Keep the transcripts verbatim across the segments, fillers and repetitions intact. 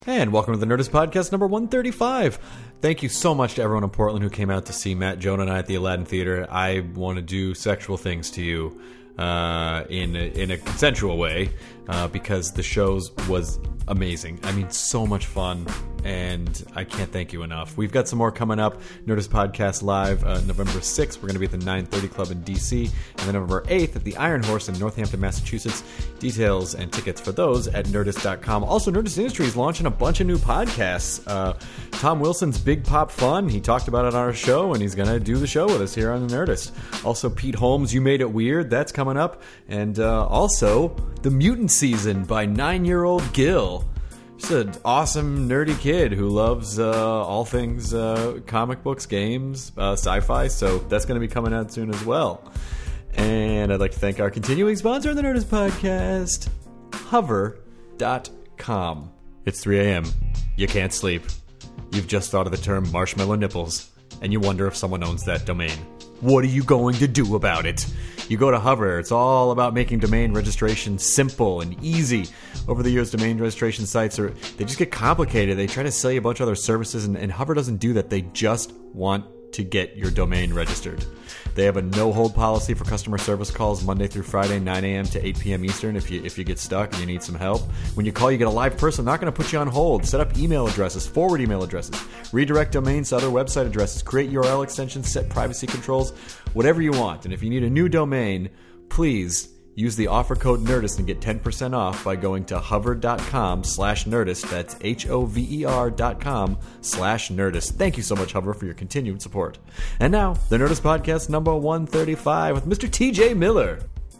And welcome to the Nerdist Podcast number one thirty-five. Thank you so much to everyone in Portland who came out to see Matt, Jonah, and I at the Aladdin Theater. I want to do sexual things to you uh, in, a, in a consensual way uh, because the shows was amazing. I mean, so much fun, and I can't thank you enough. We've got some more coming up. Nerdist Podcast Live uh, November sixth. We're going to be at the nine thirty Club in D C, and then November eighth at the Iron Horse in Northampton, Massachusetts. Details and tickets for those at nerdist dot com. Also, Nerdist Industries is launching a bunch of new podcasts. Uh, Tom Wilson's Big Pop Fun. He talked about it on our show, and he's going to do the show with us here on the Nerdist. Also, Pete Holmes' You Made It Weird. That's coming up. And uh, also, The Mutant Season by nine-year-old Gil. Just an awesome, nerdy kid who loves uh, all things uh, comic books, games, uh, sci-fi. So that's going to be coming out soon as well. And I'd like to thank our continuing sponsor on the Nerdist Podcast, hover dot com. It's three a.m. You can't sleep. You've just thought of the term marshmallow nipples, and you wonder if someone owns that domain. What are you going to do about it? You go to Hover. It's all about making domain registration simple and easy. Over the years, domain registration sites are they just get complicated. They try to sell you a bunch of other services, and, and Hover doesn't do that. They just want to get your domain registered. They have a no-hold policy for customer service calls Monday through Friday, nine a.m. to eight p.m. Eastern if you if you get stuck and you need some help. When you call, you get a live person. They're not going to put you on hold. Set up email addresses, forward email addresses, redirect domains to other website addresses, create U R L extensions, set privacy controls, whatever you want. And if you need a new domain, please use the offer code Nerdist and get ten percent off by going to hover dot com slash Nerdist. That's H O V E R dot com slash Nerdist. Thank you so much, Hover, for your continued support. And now, the Nerdist Podcast number one thirty-five with Mister T J Miller.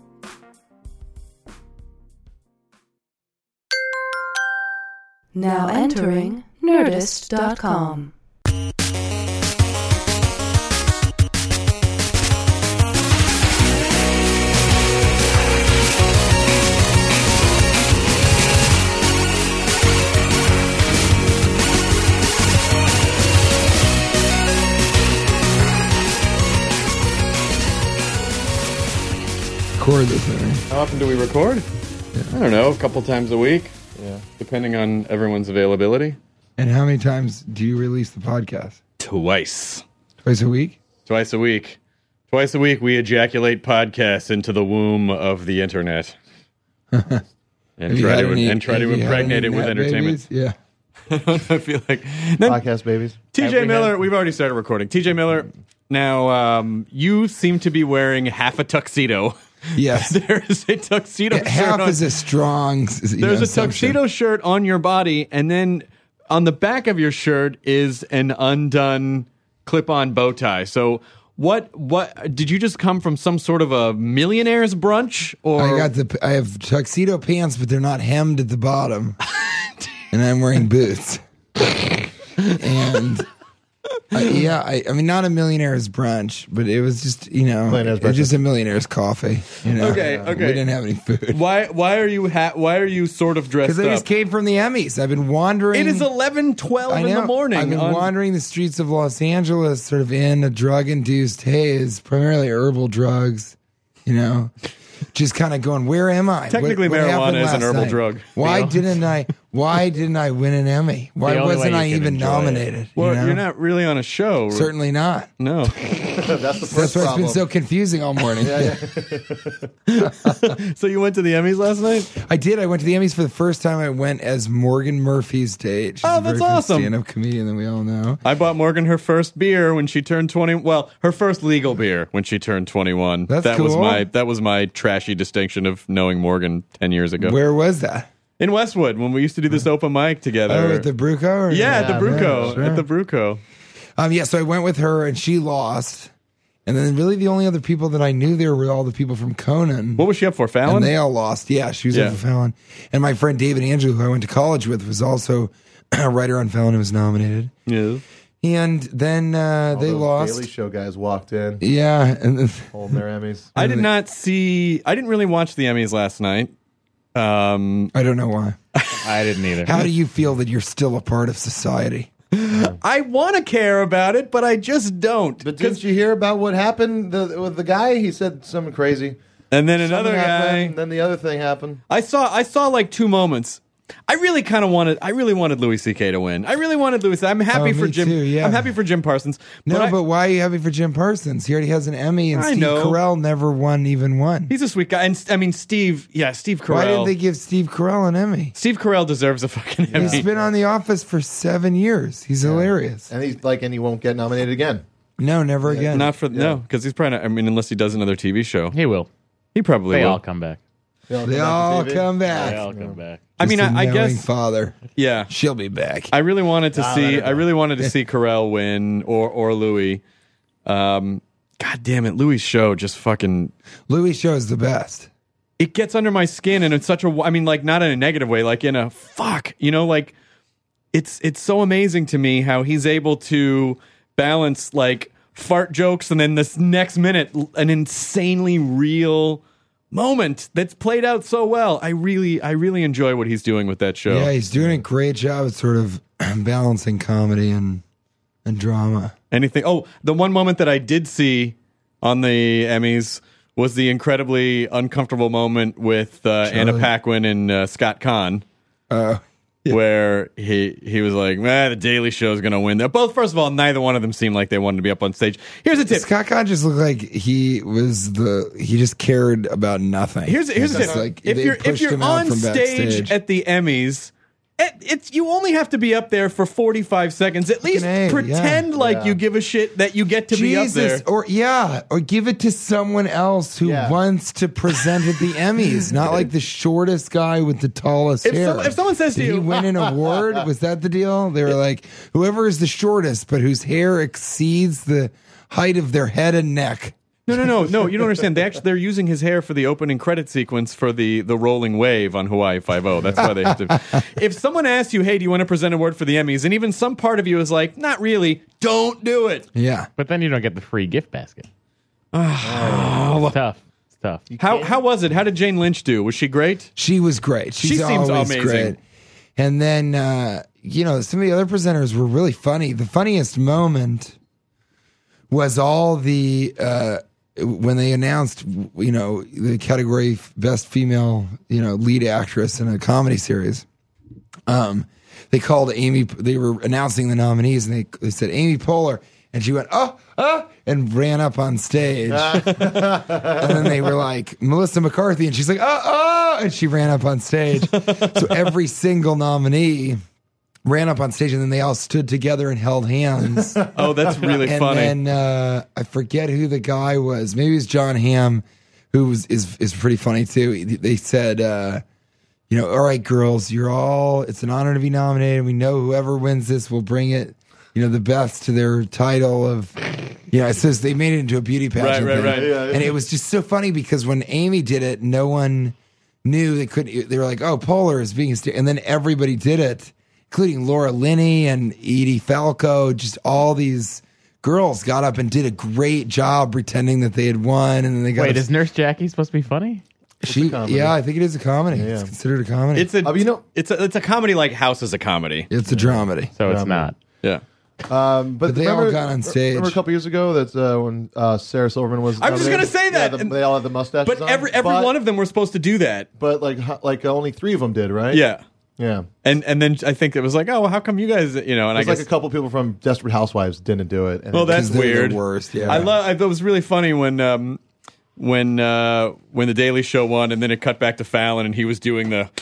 Now entering Nerdist dot com. Record this thing. How often do we record? Yeah. I don't know, a couple times a week. Yeah. Depending on everyone's availability. And how many times do you release the podcast? Twice. Twice a week? Twice a week. Twice a week we ejaculate podcasts into the womb of the internet. and, try to, any, and try to impregnate it with entertainment. Babies? Yeah. I feel like... Podcast babies. T J Miller, we've already started recording. T J Miller, now um, you seem to be wearing half a tuxedo. Yes. There is a tuxedo yeah, shirt half on. is a strong. There's know, a assumption. tuxedo shirt on your body, and then on the back of your shirt is an undone clip-on bow tie. So, what? What did you just come from? Some sort of a millionaire's brunch? Or I got the. I have tuxedo pants, but they're not hemmed at the bottom, and I'm wearing boots. and. Uh, yeah, I, I mean, not a millionaire's brunch, but it was just, you know, it was just a millionaire's coffee. You know? Okay, okay. We didn't have any food. Why? Why are you? Ha- why are you sort of dressed Because up? I just came from the Emmys. I've been wandering. It is eleven twelve I know. in the morning. I've been on- wandering the streets of Los Angeles, sort of in a drug-induced haze, primarily herbal drugs. You know, just kind of going, where am I? Technically, what, what marijuana is an last herbal night? drug. Why You know? didn't I? Why didn't I win an Emmy? Why The only wasn't way I you can even enjoy nominated? Well, you know? you're not really on a show. Certainly not. No. That's the first That's why it's problem. been so confusing all morning. Yeah, yeah. So you went to the Emmys last night? I did. I went to the Emmys for the first time. I went as Morgan Murphy's date. She's Oh, a very that's famous awesome. stand-up comedian that we all know. I bought Morgan her first beer when she turned twenty. Well, her first legal beer when she turned twenty-one. That's that was cool. my that was my trashy distinction of knowing Morgan ten years ago. Where was that? In Westwood, when we used to do this open mic together. Oh, at the Bruco? Or yeah, at the Yeah, Bruco. yeah, sure. At the Bruco. Um, yeah, so I went with her, and she lost. And then really the only other people that I knew there were all the people from Conan. What was she up for? Fallon? And they all lost. Yeah, she was Yeah. over Fallon. And my friend David Andrew, who I went to college with, was also a writer on Fallon who was nominated. yeah. And then uh, All they those lost. Daily Show guys walked in, Yeah. And then, holding their Emmys. I did not see. I didn't really watch the Emmys last night. Um, I don't know why. I didn't either. How do you feel that you're still a part of society? I want to care about it, but I just don't. But didn't you hear about what happened the, with the guy? He said something crazy. And then another Something guy. happened, then the other thing happened. I saw. I saw like two moments. I really kind of wanted. I really wanted Louis C K to win. I really wanted Louis. I'm happy Oh, for me Jim. too, yeah. I'm happy for Jim Parsons. No, I- but why are you happy for Jim Parsons? He already has an Emmy, and I Steve know. Carell never won even one. he's a sweet guy. And I mean, Steve. Yeah, Steve Carell. Why didn't they give Steve Carell an Emmy? Steve Carell deserves a fucking Emmy. He's been on The Office for seven years. He's hilarious. And he's like, and he won't get nominated again. No, never again. Not for no, because he's probably not. I mean, unless he does another T V show, He will. he probably They will. all come back. They all come back. They all come back. I mean, Just a I, I knowing guess. father. Yeah, She'll be back. I really wanted to Ah, let see. her I go. really wanted to see Carell win or or Louis. Um, God damn it, Louis' show just fucking. Louis shows the best. It gets under my skin, and it's such a. I mean, like not in a negative way, like in a fuck. You know, like it's it's so amazing to me how he's able to balance like fart jokes and then this next minute an insanely real moment that's played out so well. I really I really enjoy what he's doing with that show. Yeah, he's doing a great job at sort of balancing comedy and and drama. Anything? Oh, the one moment that I did see on the Emmys was the incredibly uncomfortable moment with uh, Anna Paquin and uh, Scott Conn, Uh, where he he was like, "Man, the Daily Show is going to win." They're both, first of all, neither one of them seemed like they wanted to be up on stage. Here's a tip. Scott Conn just looked like he was the he just cared about nothing. Here's here's a It's tip. like if they you're if pushed you're him out on from stage backstage. at the Emmys. it- It's you only have to be up there for forty-five seconds. At least A, pretend yeah. like Yeah. you give a shit that you get to be up there. Jesus, or yeah, or give it to someone else who Yeah. wants to present at the Emmys, not like the shortest guy with the tallest If hair. some- if someone says to Did you- he win an award? Was that the deal? They were like, whoever is the shortest, but whose hair exceeds the height of their head and neck. No, no, no, no. You don't understand. They actually they're using his hair for the opening credit sequence for the the rolling wave on Hawaii Five-O. That's why they have to. If someone asks you, "Hey, do you want to present an award for the Emmys?" and even some part of you is like, "Not really," don't do it. Yeah. But then you don't get the free gift basket. It's tough. It's tough. How how was it? How did Jane Lynch do? Was she great? She was great. She's She seems always amazing. great. And then, uh, you know, some of the other presenters were really funny. The funniest moment was all the, uh, when they announced, you know, the category best female, you know, lead actress in a comedy series. Um, they called Amy, they were announcing the nominees and they, they said Amy Poehler. And she went, oh, oh, and ran up on stage. And then they were like, Melissa McCarthy. And she's like, oh, oh, and she ran up on stage. So every single nominee ran up on stage and then they all stood together and held hands. Oh, that's really and funny. then uh, I forget who the guy was. Maybe it was John Hamm, who was, is, is pretty funny too. They said, uh, you know, all right, girls, you're all, it's an honor to be nominated. We know whoever wins this will bring it, you know, the best to their title of, you know, it says they made it into a beauty pageant. Right, right, thing. right. Yeah, yeah. And it was just so funny because when Amy did it, no one knew they couldn't, they were like, oh, Poehler is being, st-. and then everybody did it, including Laura Linney and Edie Falco, just all these girls got up and did a great job pretending that they had won. And then they got, Wait, is Nurse Jackie supposed to be funny? she, comedy. yeah, I think it is a comedy. Yeah. It's considered a comedy. it's a Uh, you know- it's a it's a comedy like House is a comedy. it's a dramedy. So it's Yeah, not. Yeah. Um, but, But they all remember, got on stage. Remember a couple years ago that's uh, when uh, Sarah Silverman was. I was just gonna nominated? say that, Yeah, the- and- they all had the mustaches. But on, every every but, one of them were supposed to do that. But like ho- like only three of them did, right? Yeah. Yeah. And and then I think it was like, oh, well, how come you guys, you know? And I There's guess like a couple people from Desperate Housewives didn't do it. And well, it- that's 'Cause they're the weird. worst, yeah. I love. I thought it was really funny when um when uh when the Daily Show won, and then it cut back to Fallon, and he was doing the.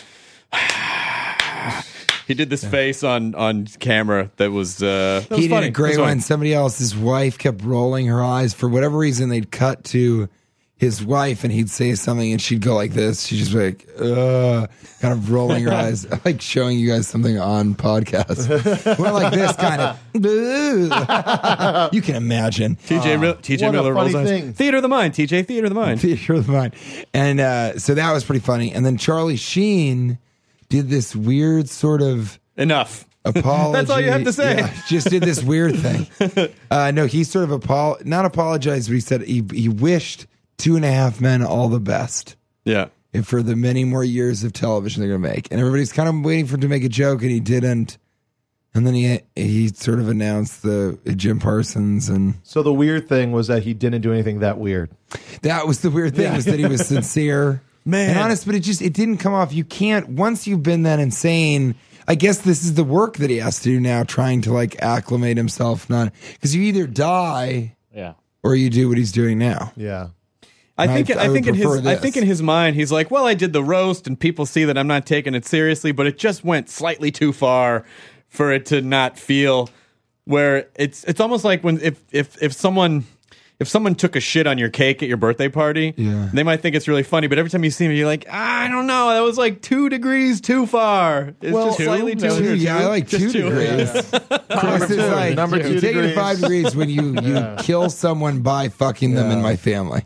He did this face on, on camera that was uh, that was He did funny. a great That was funny. one. Somebody else's wife kept rolling her eyes. For whatever reason, they'd cut to his wife and he'd say something and she'd go like this. She'd just be like, uh, kind of rolling her eyes. I like showing you guys something on podcast. Went like this, kind of. You can imagine. T J Mil- T J what a Miller rolls funny eyes. thing. Theater of the Mind. T J Theater of the Mind. Theater of the Mind. And uh, so that was pretty funny. And then Charlie Sheen did this weird sort of Enough. apology. That's all you have to say. Yeah, just did this weird thing. Uh, no, he sort of apo- not apologized, but he said he, he wished Two and a Half Men all the best Yeah. and for the many more years of television they're going to make. And everybody's kind of waiting for him to make a joke, and he didn't. And then he he sort of announced the Jim Parsons, and So the weird thing was that he didn't do anything that weird. that was the weird thing was that he was sincere. Man. And honest, but it just it didn't come off. You can't once you've been that insane. I guess this is the work that he has to do now, trying to like acclimate himself. Not because you either die Yeah. or you do what he's doing now. Yeah. I think I- I I, would think in his prefer I this. think in his mind he's like, well, I did the roast and people see that I'm not taking it seriously, but it just went slightly too far for it to not feel where it's it's almost like when if if if someone if someone took a shit on your cake at your birthday party, Yeah. they might think it's really funny, but every time you see him, you're like, I don't know, that was like two degrees too far. It's Well, just two? slightly too. Two, yeah, I like Just two two. degrees. Chris is two. like, Number you two take it to degrees. five degrees when you, you kill someone by fucking them in my family.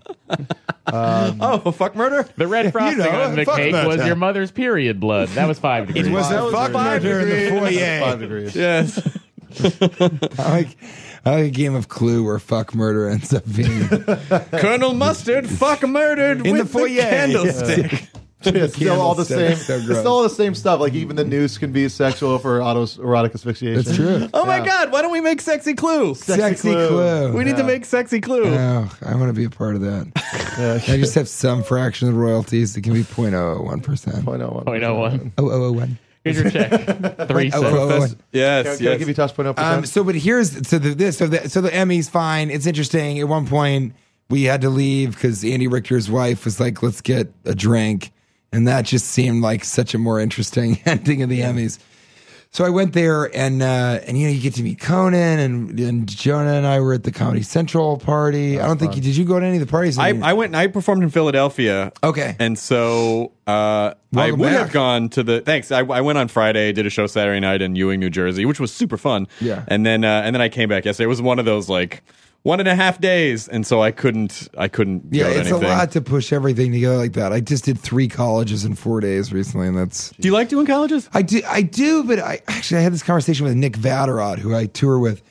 Oh, fuck murder? The red frosting know, on the fuck cake that. was your mother's period blood. That was five degrees. was a That was fuck five murder in the degrees. foyer. Five degrees. Yes. I like, I like a game of Clue where fuck murder ends up being Colonel Mustard, fuck murdered In with the foyer. candlestick. Yeah, it's still all the same. Candlestick, so It's gross. still all the same stuff. Like even the noose can be sexual for autoerotic asphyxiation. That's true. Oh my Yeah. God! Why don't we make Sexy Clue? Sexy Clue. Clue. We need to make Sexy Clue. Oh, I want to be a part of that. I just have some fraction of the royalties that can be zero point zero zero one percent. Point oh one. point oh one. Oh, oh, oh, one. Here's your check. Three Oh, cents. oh, oh, one. Yes, Can, can yes. I give you touch point oh Um, percent? so, but here's so the this so the so the Emmys fine. It's interesting. At one point, we had to leave because Andy Richter's wife was like, "Let's get a drink," and that just seemed like such a more interesting ending of the Emmys. So I went there, and uh, and you know you get to meet Conan, and and Jonah and I were at the Comedy Central party. I don't think you did. You go to any of the parties? I, I went and I performed in Philadelphia. Okay. And so uh, I Welcome would back. have gone to the. Thanks. I, I went on Friday, did a show Saturday night in Ewing, New Jersey, which was super fun. Yeah. And then uh, and then I came back yesterday. It was one of those like one and a half days, and so I couldn't. I couldn't. yeah, go to it's anything. a lot to push everything together like that. I just did three colleges in four days recently, and that's. Do you like doing colleges? I do, I do, but I actually I had this conversation with Nick Vatterott, who I tour with.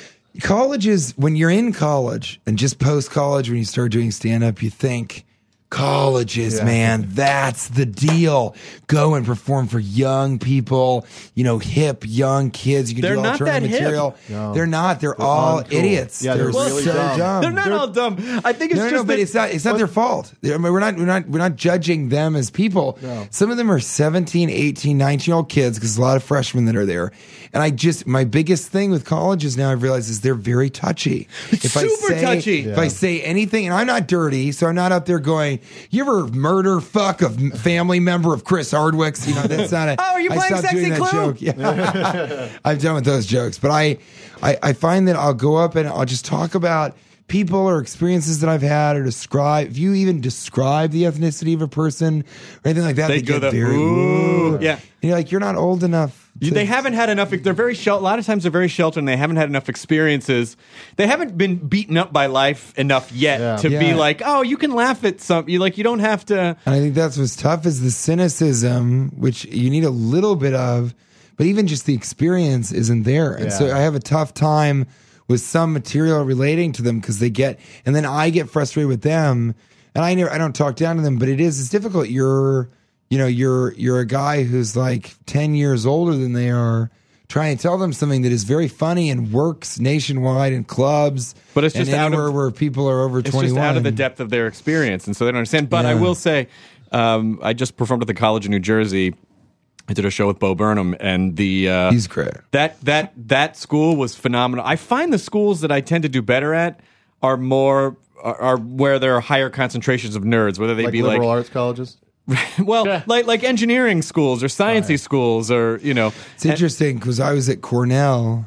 Colleges, when you're in college and just post college, when you start doing stand up, you think colleges, Yeah. man, that's the deal. Go and perform for young people, you know, hip young kids. You can They're do not alternative that hip. material. No. They're not. They're, all uncool. idiots. Yeah, they're, they're really so dumb. dumb. They're not all dumb. I think it's No, no, just no, but that- it's not. It's not their fault. I mean, we're not. We're not. We're not judging them as people. No. Some of them are seventeen, eighteen, nineteen year old kids because a lot of freshmen that are there. And I just my biggest thing with colleges now I've realized is they're very touchy. If I super say, touchy. If I say anything, and I'm not dirty, so I'm not out there going, "You ever murder fuck a family member of Chris Hardwick's?" You know, that's not a. Oh, are you I playing stopped Sexy doing that Clue? joke. Yeah. I'm done with those jokes. But I, I, I find that I'll go up and I'll just talk about people or experiences that I've had or describe. If you even describe the ethnicity of a person or anything like that, They they, go get the, very "Ooh." ooh. Yeah. And you're like, you're not old enough. You- to- They haven't had enough. They're very shel- a lot of times they're very sheltered, and they haven't had enough experiences. They haven't been beaten up by life enough yet Yeah. to be Yeah. like, oh, you can laugh at some. You like you don't have to. And I think that's what's tough is the cynicism, which you need a little bit of, but even just the experience isn't there. And so Yeah. I have a tough time with some material relating to them because they get, and then I get frustrated with them. And I never, I don't talk down to them, but it is, it's difficult. You're, you know, you're, you're a guy who's like ten years older than they are, trying to tell them something that is very funny and works nationwide in clubs. But it's and just out of- anywhere where people are over It's twenty-one. just out of the depth of their experience, and so they don't understand. But I Yeah. will say, um, I just performed at the College of New Jersey. I did a show with Bo Burnham, and the uh, He's great. that that that school was phenomenal. I find the schools that I tend to do better at are more are, are where there are higher concentrations of nerds, whether they Like be liberal like arts colleges. well, Yeah. like like engineering schools or sciencey schools, or you know, It's interesting because I was at Cornell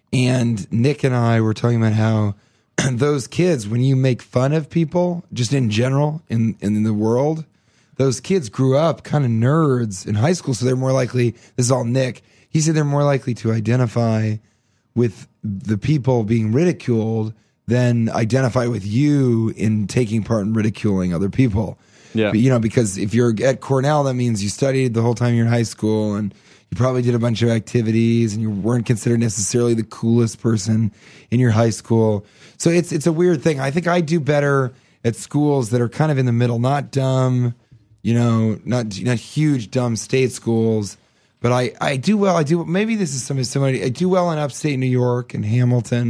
and Nick and I were talking about how those kids, when you make fun of people, just in general in, in the world, those kids grew up kind of nerds in high school. So they're more likely, this is all Nick, he said they're more likely to identify with the people being ridiculed than identify with you in taking part in ridiculing other people. Yeah. But, you know, because if you're at Cornell, that means you studied the whole time you're in high school and you probably did a bunch of activities and you weren't considered necessarily the coolest person in your high school. So it's it's a weird thing. I think I do better at schools that are kind of in the middle, not dumb, you know, not not huge dumb state schools. But I, I do well. I do maybe this is some similarity. I do well in upstate New York and Hamilton.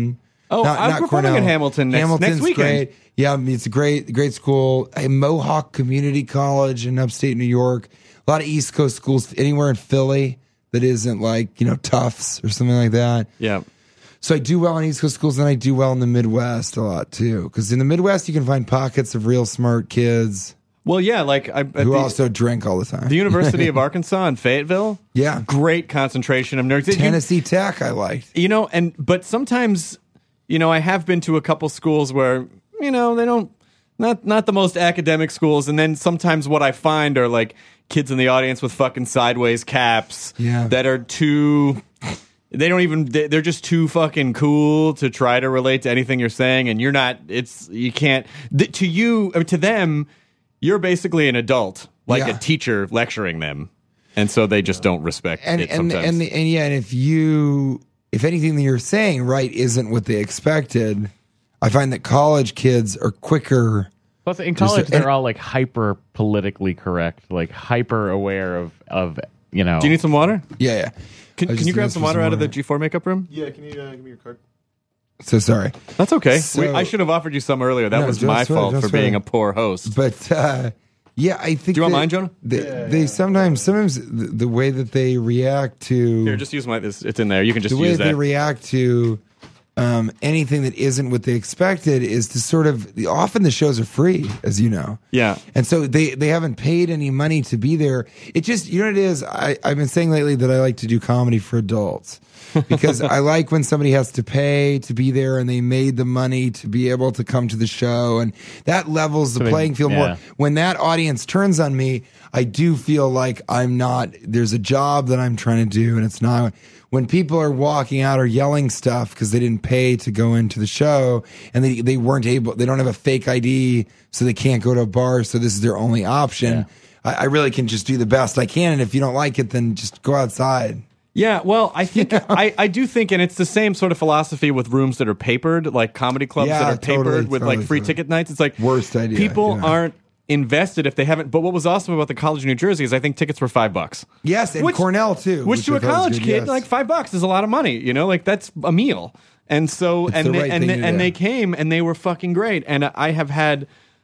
Oh, I'm performing at Hamilton next- Hamilton's next weekend. Great. Yeah, it's a great, great school. A Mohawk Community College in upstate New York. A lot of East Coast schools anywhere in Philly that isn't like, you know, Tufts or something like that. Yeah. So I do well in East Coast schools, and I do well in the Midwest a lot too. Because in the Midwest, you can find pockets of real smart kids Well, yeah, like I, at who the, also drink all the time. the University of Arkansas in Fayetteville. Yeah. Great concentration of nerds. You- Tennessee Tech, I liked. You know, and but sometimes, you know, I have been to a couple schools where, you know, they don't not not the most academic schools, and then sometimes what I find are like kids in the audience with fucking sideways caps Yeah. that are too they don't even they- they're just too fucking cool to try to relate to anything you're saying, and you're not it's you can't th- to you or to them you're basically an adult, like Yeah. a teacher lecturing them. And so they just don't respect And it and sometimes. and, and yeah, and if you if anything that you're saying right isn't what they expected, I find that college kids are quicker. Plus, in Just- college, and- they're all like hyper politically correct, like hyper aware of of you know. Do you need some water? Yeah, yeah. Can, I was can you just grab asked some for water out of the water. G four makeup room? Yeah, can you uh, give me your card? So sorry, That's okay. So- we, I should have offered you some earlier. That No, was don't my sweat it, fault don't for sweat being it. a poor host. but uh, yeah, I think. Do you want that mine, Jonah? They, Yeah, they yeah. sometimes sometimes the, the way that they react to Here, just use my. This, it's in there. You can just the way use that they that. react to um, anything that isn't what they expected is to sort of often the shows are free, as you know. Yeah. And so they, they haven't paid any money to be there. It just, you know what it is? I, I've been saying lately that I like to do comedy for adults because I like when somebody has to pay to be there and they made the money to be able to come to the show. And that levels the they- playing field yeah. more. When that audience turns on me, I do feel like I'm not, there's a job that I'm trying to do and it's not. When people are walking out or yelling stuff because they didn't pay to go into the show and they, they weren't able, they don't have a fake I D, so they can't go to a bar, so this is their only option. Yeah. I, I really can just do the best I can, and if you don't like it, then just go outside. Yeah, well, I think I, I do think, and it's the same sort of philosophy with rooms that are papered, like comedy clubs Yeah, that are papered totally, with totally, like free totally. ticket nights. It's like Worst idea, People yeah. aren't invested if they haven't. But what was awesome about the College of New Jersey is I think tickets were five bucks. Yes, and Which- Cornell too. Which, to I a thought was college good, kid, yes. like five bucks is a lot of money. You know, like that's a meal. And so, It's and the they, right and thing they, to and do. they came and they were fucking great. And I have had.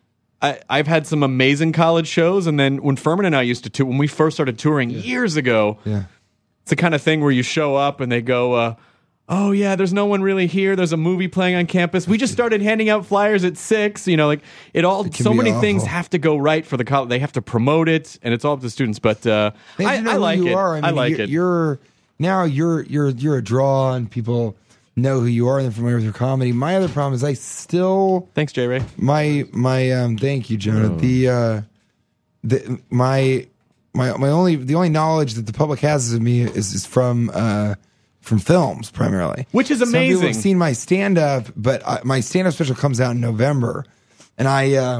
I, I've had some amazing college shows, and then when Furman and I used to tour, when we first started touring years ago, Yeah. it's the kind of thing where you show up and they go, uh, "Oh yeah, there's no one really here. There's a movie playing on campus. We just started handing out flyers at six. You know, like it all. can So be many things awful. have to go right for the college. They have to promote it, and it's all up to the students. But uh, They have I, to know I who like you it. are. I, mean, like you're, it. You're now you're you're you're a draw, and people know who you are and they're familiar with your comedy. My other problem is I still Thanks, J. Ray. my my um thank you, Jonah. The uh the my my my only the only knowledge that the public has of me is, is from uh from films primarily, Which is Some people amazing. have seen my stand up, but I, my stand up special comes out in November, and I. uh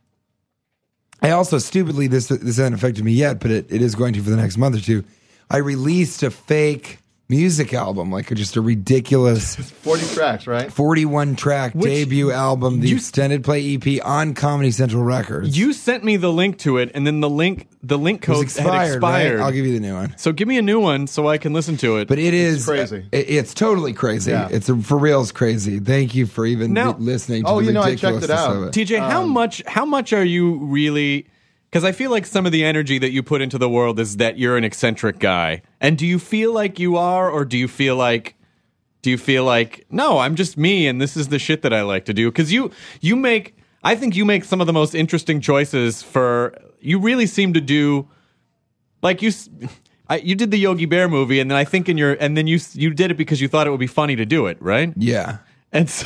I also stupidly this this hasn't affected me yet, but it, it is going to for the next month or two. I released a fake music album, like just a ridiculous forty tracks, right? forty-one track Which- debut album, the you- extended play E P on Comedy Central Records. You sent me the link to it, and then the link the link It was code expired, had expired. right? I'll give you the new one. So give me a new one so I can listen to it. But it is crazy. it- it's totally crazy. Yeah. It's a, for reals crazy. Thank you for even Now- li- listening. To Oh, the you know, I checked it ridiculousness out. of it. T J, how Um, much how much are you really? Because I feel like some of the energy that you put into the world is that you're an eccentric guy. And do you feel like you are, or do you feel like do you feel like no, I'm just me, and this is the shit that I like to do? Because you you make I think you make some of the most interesting choices for. You really seem to do like you. s- I, you did the Yogi Bear movie, and then I think in your and then you s- you did it because you thought it would be funny to do it, right? Yeah. And so,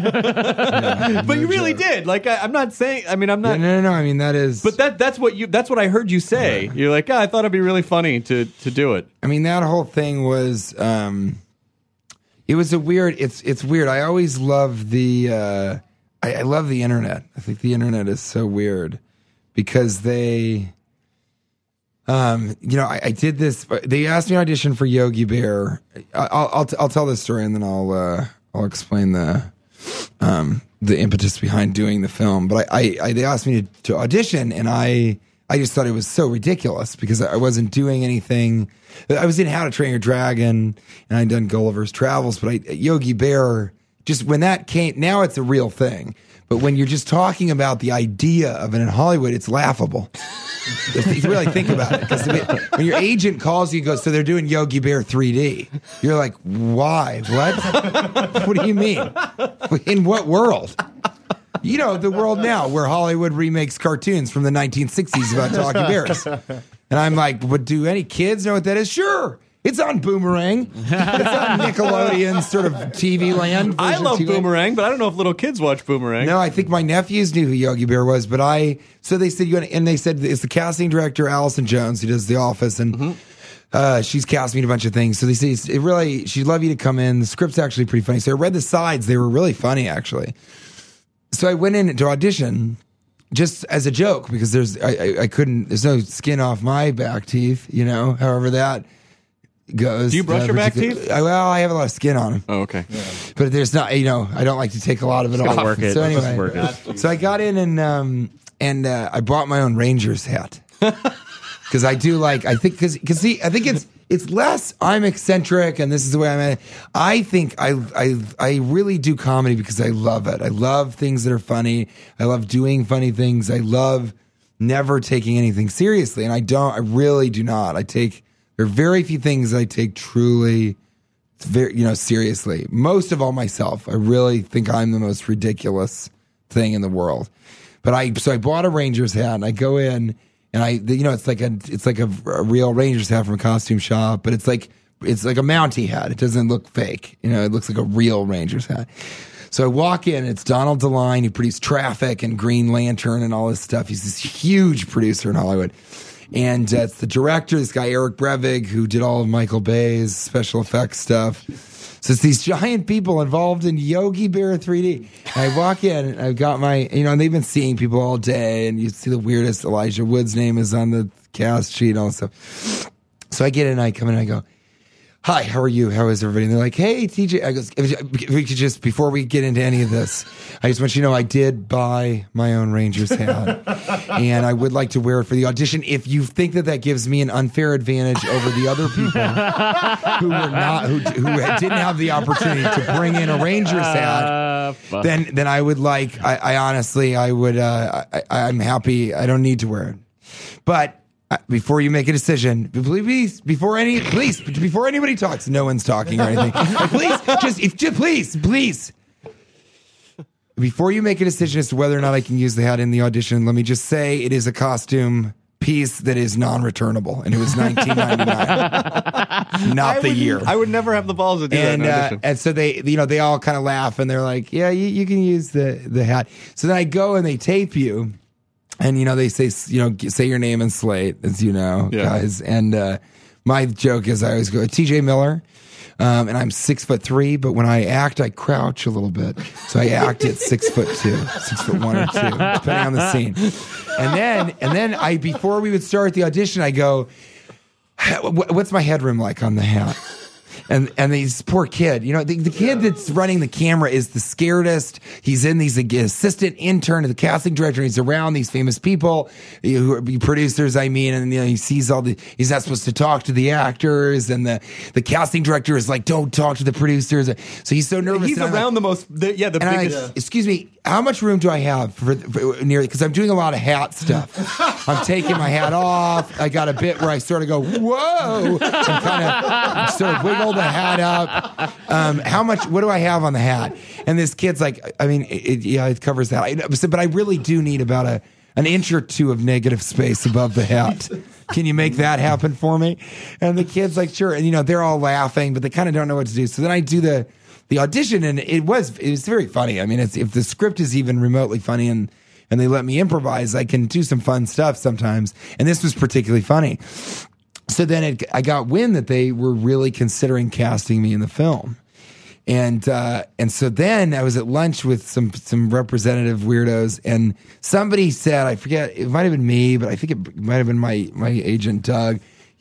but you really did. Like I, I'm not saying. I mean, I'm Yeah, not. no, no, no. I mean, that is. But that that's what you that's what I heard you say. You're like, oh, I thought it'd be really funny to to do it. I mean, that whole thing was. um It was a weird. It's it's weird. I always love the. uh I, I love the internet. I think the internet is so weird because they. Um, you know, I, I did this. They asked me to audition for Yogi Bear. I- I'll I'll, I'll tell this story and then I'll uh, I'll explain the um, the impetus behind doing the film. But I, I, I they asked me to, to audition, and I I just thought it was so ridiculous because I wasn't doing anything. I was in How to Train Your Dragon, and I'd done Gulliver's Travels, but I, Yogi Bear just when that came, now it's a real thing. But when you're just talking about the idea of it in Hollywood, it's laughable. If you really think about it. Because when your agent calls you and goes, so they're doing Yogi Bear three D, you're like, why? What? What do you mean? In what world? You know, the world now where Hollywood remakes cartoons from the nineteen sixties about talking bears. And I'm like, but do any kids know what that is? Sure. It's on Boomerang. It's on Nickelodeon sort of T V land. I love T V. Boomerang, but I don't know if little kids watch Boomerang. No, I think my nephews knew who Yogi Bear was, but I, so they said, you and they said it's the casting director, Allison Jones, who does The Office, and mm-hmm. uh, she's cast me in a bunch of things. So they say, it really, she'd love you to come in. The script's actually pretty funny. So I read the sides. They were really funny, actually. So I went in to audition just as a joke because there's, I, I, I couldn't, there's no skin off my back teeth, you know, however that goes. Do you brush uh, your back teeth? I, well, I have a lot of skin on them. Oh, okay. Yeah. But there's not, you know, I don't like to take a lot of it off. Work it. So anyway, Just work it. so I got in and um and uh, I bought my own Rangers hat because I do like I think because because see I think it's it's less I'm eccentric and this is the way I'm at. I think I I I really do comedy because I love it. I love things that are funny. I love doing funny things. I love never taking anything seriously, and I don't. I really do not. I take. There are very few things I take truly, very, you know, seriously. Most of all myself. I really think I'm the most ridiculous thing in the world. But I, so I bought a Rangers hat and I go in and I, you know, it's like a, it's like a, a real Rangers hat from a costume shop, but it's like, it's like a Mountie hat. It doesn't look fake. You know, it looks like a real Rangers hat. So I walk in, it's Donald DeLine. He produced Traffic and Green Lantern and all this stuff. He's this huge producer in Hollywood. And uh, it's the director, this guy Eric Brevig, who did all of Michael Bay's special effects stuff. So it's these giant people involved in Yogi Bear three D. And I walk in, and I've got my, you know, and they've been seeing people all day, and you see the weirdest Elijah Wood's name is on the cast sheet and all this stuff. So I get in, and I come in, and I go, hi, how are you? How is everybody? And they're like, hey, T J. I go, if we could just, before we get into any of this, I just want you to know I did buy my own Rangers hat. And I would like to wear it for the audition. If you think that that gives me an unfair advantage over the other people who were not, who, who didn't have the opportunity to bring in a Rangers hat, uh, then then I would like, I, I honestly, I would, uh, I, I'm happy. I don't need to wear it. But before you make a decision, please, before any, please, before anybody talks, no one's talking or anything. Please, just, if, just, please, please. Before you make a decision as to whether or not I can use the hat in the audition, let me just say it is a costume piece that is non-returnable, and it was nineteen ninety-nine, not the would, year. I would never have the balls to do and, that in an uh, audition. and so they, you know, they all kind of laugh, and they're like, "Yeah, you, you can use the the hat." So then I go and they tape you. And, you know, they say, you know, say your name in Slate, as you know, yeah. guys. And uh, my joke is I always go, T J Miller, um, and I'm six foot three, but when I act, I crouch a little bit. So I act at six foot two, six foot one or two, depending on the scene. And then, and then I, before we would start the audition, I go, what's my headroom like on the hat? And and this poor kid, you know, the, the kid that's running the camera is the scaredest. He's in these assistant intern to the casting director. And he's around these famous people, who are producers, I mean, and you know, he sees all the. He's not supposed to talk to the actors, and the the casting director is like, "Don't talk to the producers." So he's so nervous. He's around like, the most, the, yeah, the and biggest. I, yeah. Excuse me, how much room do I have for, for near? Because I'm doing a lot of hat stuff. I'm taking my hat off. I got a bit where I sort of go, "Whoa!" and kind of sort of wiggle the hat up. Um, how much? What do I have on the hat? And this kid's like, I mean, it, it, yeah, it covers that. I, but I really do need about a an inch or two of negative space above the hat. Can you make that happen for me? And the kid's like, sure. And you know, they're all laughing, but they kind of don't know what to do. So then I do the the audition, and it was it was very funny. I mean, it's, if the script is even remotely funny, and and they let me improvise, I can do some fun stuff sometimes. And this was particularly funny. So then it, I got wind that they were really considering casting me in the film. And uh, and so then I was at lunch with some some representative weirdos, and somebody said, I forget, it might have been me, but I think it might have been my my agent Doug. He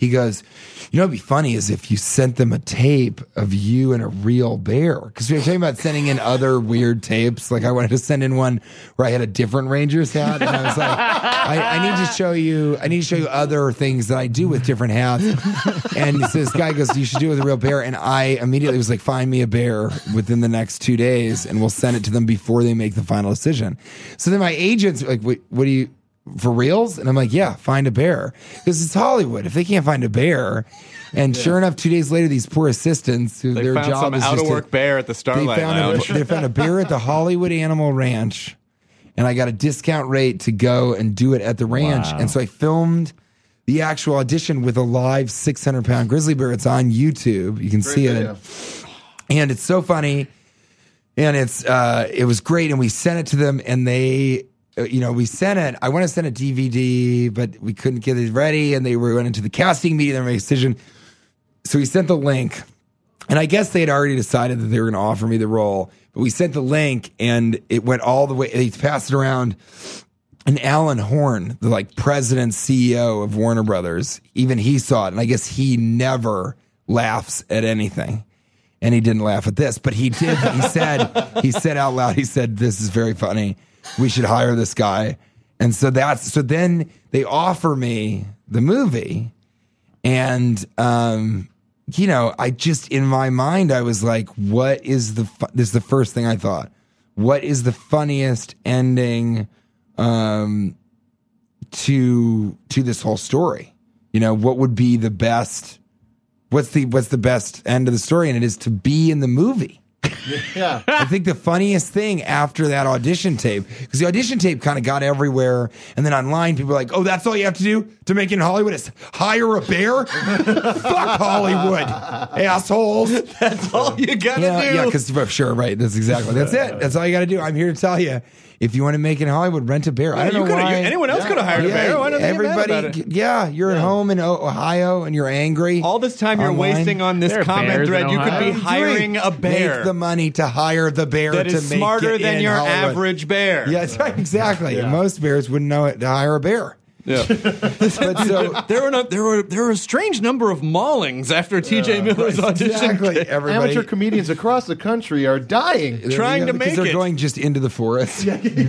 He goes, you know, what'd be funny is if you sent them a tape of you and a real bear. Because we were talking about sending in other weird tapes. Like I wanted to send in one where I had a different Rangers hat. And I was like, I, I need to show you, I need to show you other things that I do with different hats. And so this guy goes, you should do it with a real bear. And I immediately was like, find me a bear within the next two days and we'll send it to them before they make the final decision. So then my agent's like, what, what do you, for reals? And I'm like, yeah, find a bear. Because it's Hollywood. If they can't find a bear, and yeah. sure enough, two days later, these poor assistants, who they their found job some is out just of work to, bear at the Starlight they found Lounge. A, they found a bear at the Hollywood Animal Ranch, and I got a discount rate to go and do it at the ranch. Wow. And so I filmed the actual audition with a live six hundred pound grizzly bear. It's on YouTube. You can Great see video. it, and it's so funny. And it's uh, it was great. And we sent it to them, and they. You know, we sent it. I want to send a D V D, but we couldn't get it ready, and they were went into the casting meeting and made a decision. So we sent the link, and I guess they had already decided that they were going to offer me the role. But we sent the link, and it went all the way. They passed it around, and Alan Horn, the like president C E O of Warner Brothers, even he saw it, and I guess he never laughs at anything. And he didn't laugh at this, but he did. He said, he said out loud, he said, "This is very funny. We should hire this guy." And so that's, so then they offer me the movie. And, um, you know, I just, in my mind, I was like, what is the, fu-? This is the first thing I thought. What is the funniest ending, um, to, to this whole story? You know, what would be the best, what's the, what's the best end of the story? And it is to be in the movie. Yeah. I think the funniest thing after that audition tape, because the audition tape kind of got everywhere, and then online people were like, oh, that's all you have to do to make it in Hollywood is hire a bear? Fuck Hollywood, assholes. That's all you gotta Yeah, do. yeah, because sure, right. That's exactly, that's it. That's all you got to do. I'm here to tell you, if you want to make it in Hollywood, rent a bear. I don't you know coulda- why. you- anyone else could have hired a bear. Why don't they get mad everybody, about it? yeah, you're at home in O- Ohio and you're angry. All this time you're Online. wasting on this There are comment bears thread, in you could be Ohio. hiring a bear Make the money to hire the bear that to is make smarter it than in your Hollywood. average bear. Yeah, that's right, exactly. Most bears wouldn't know it to hire a bear. Yeah. But so there were no, there were there were a strange number of maulings after T J Miller's audition. exactly, everybody Amateur comedians across the country are dying. trying to because make they're it. going just into the forest.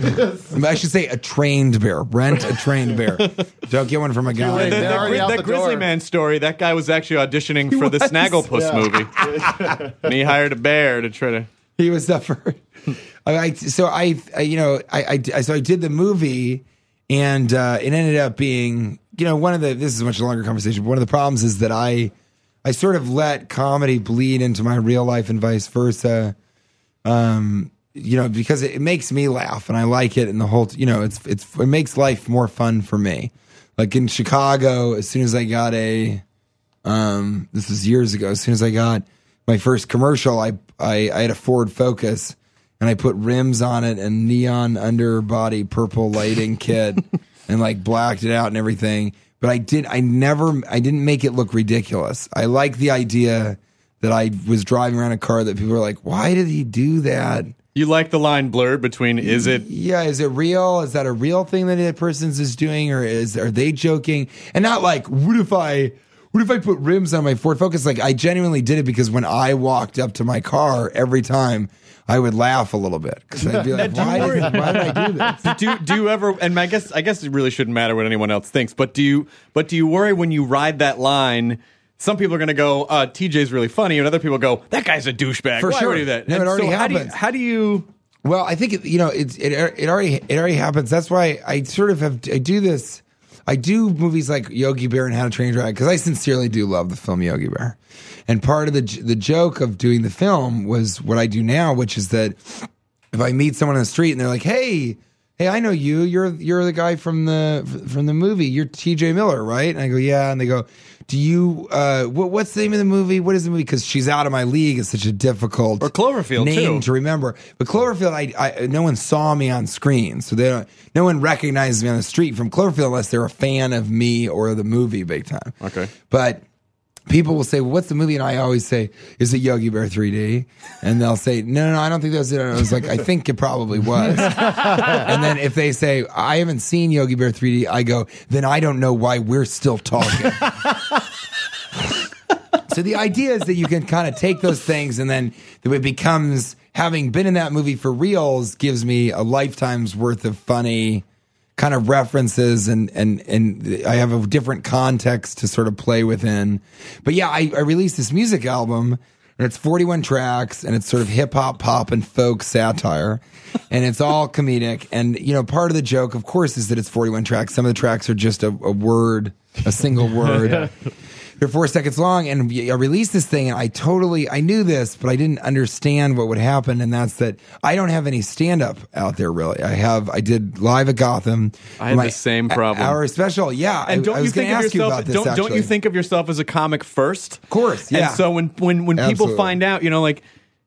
I should say a trained bear. Rent a trained bear. Don't get one from a late. guy. The, They're the, already the, out the the Grizzly door. Man story, that guy was actually auditioning for the was, Snagglepuss yeah. movie. And he hired a bear to try to... He was the first. I, I- so I, I, you know, I, I, so I did the movie, and uh, it ended up being, you know, one of the. This is a much longer conversation. But one of the problems is that I, I sort of let comedy bleed into my real life and vice versa. Um, you know, because it, it makes me laugh and I like it, and the whole, you know, it's it's it makes life more fun for me. Like in Chicago, as soon as I got a, um, this was years ago. As soon as I got my first commercial, I I, I had a Ford Focus, and I put rims on it and neon underbody purple lighting kit, and like blacked it out and everything. But I did, I never, I didn't make it look ridiculous. I like the idea that I was driving around a car that people were like, why did he do that? You like the line blurred between is it... Yeah, is it real? Is that a real thing that that person's is doing, or is are they joking? And not like, what if I, what if I put rims on my Ford Focus? Like, I genuinely did it because when I walked up to my car, every time I would laugh a little bit because I'd be like, Do you why worry- did, why did I do this? do do you ever? And I guess I guess it really shouldn't matter what anyone else thinks. But do you? But do you worry when you ride that line? Some people are going to go, uh, "T J's really funny," and other people go, "That guy's a douchebag." For Why sure. would he do that? No, it And already so how do you- happens. How do you? Well, I think it, you know it's it it already it already happens. That's why I sort of have I do this. I do movies like Yogi Bear and How to Train Your Dragon because I sincerely do love the film Yogi Bear. And part of the the joke of doing the film was what I do now, which is that if I meet someone on the street and they're like, "Hey, hey, I know you. You're you're the guy from the from the movie. You're T J Miller, right?" And I go, "Yeah." And they go, "Do you? Uh, what, what's the name of the movie? What is the movie?" Because She's Out of My League is such a difficult Or Cloverfield, name too. to remember. But Cloverfield, I, I no one saw me on screen, so they don't. No one recognizes me on the street from Cloverfield unless they're a fan of me or the movie big time. Okay. But people will say, well, what's the movie? And I always say, is it Yogi Bear three D? And they'll say, no, no, no, I don't think that's it. And I was like, I think it probably was. And then if they say, I haven't seen Yogi Bear three D, I go, then I don't know why we're still talking. So the idea is that you can kind of take those things and then it becomes, having been in that movie for reals gives me a lifetime's worth of funny kind of references and, and, and I have a different context to sort of play within. But yeah, I, I released this music album and it's forty-one tracks and it's sort of hip hop, pop and folk satire and it's all comedic. And, you know, part of the joke, of course, is that it's forty-one tracks. Some of the tracks are just a, a word, a single word. They're four seconds long, and I released this thing, and I totally, I knew this, but I didn't understand what would happen, and that's that I don't have any stand-up out there, really. I have, I did live at Gotham. I had the same problem. Our special, yeah. And don't I, I you was going think to of ask you yourself? about this, don't, actually. don't you think of yourself as a comic first? Of course, yeah. And so when when when people Absolutely. find out, you know, like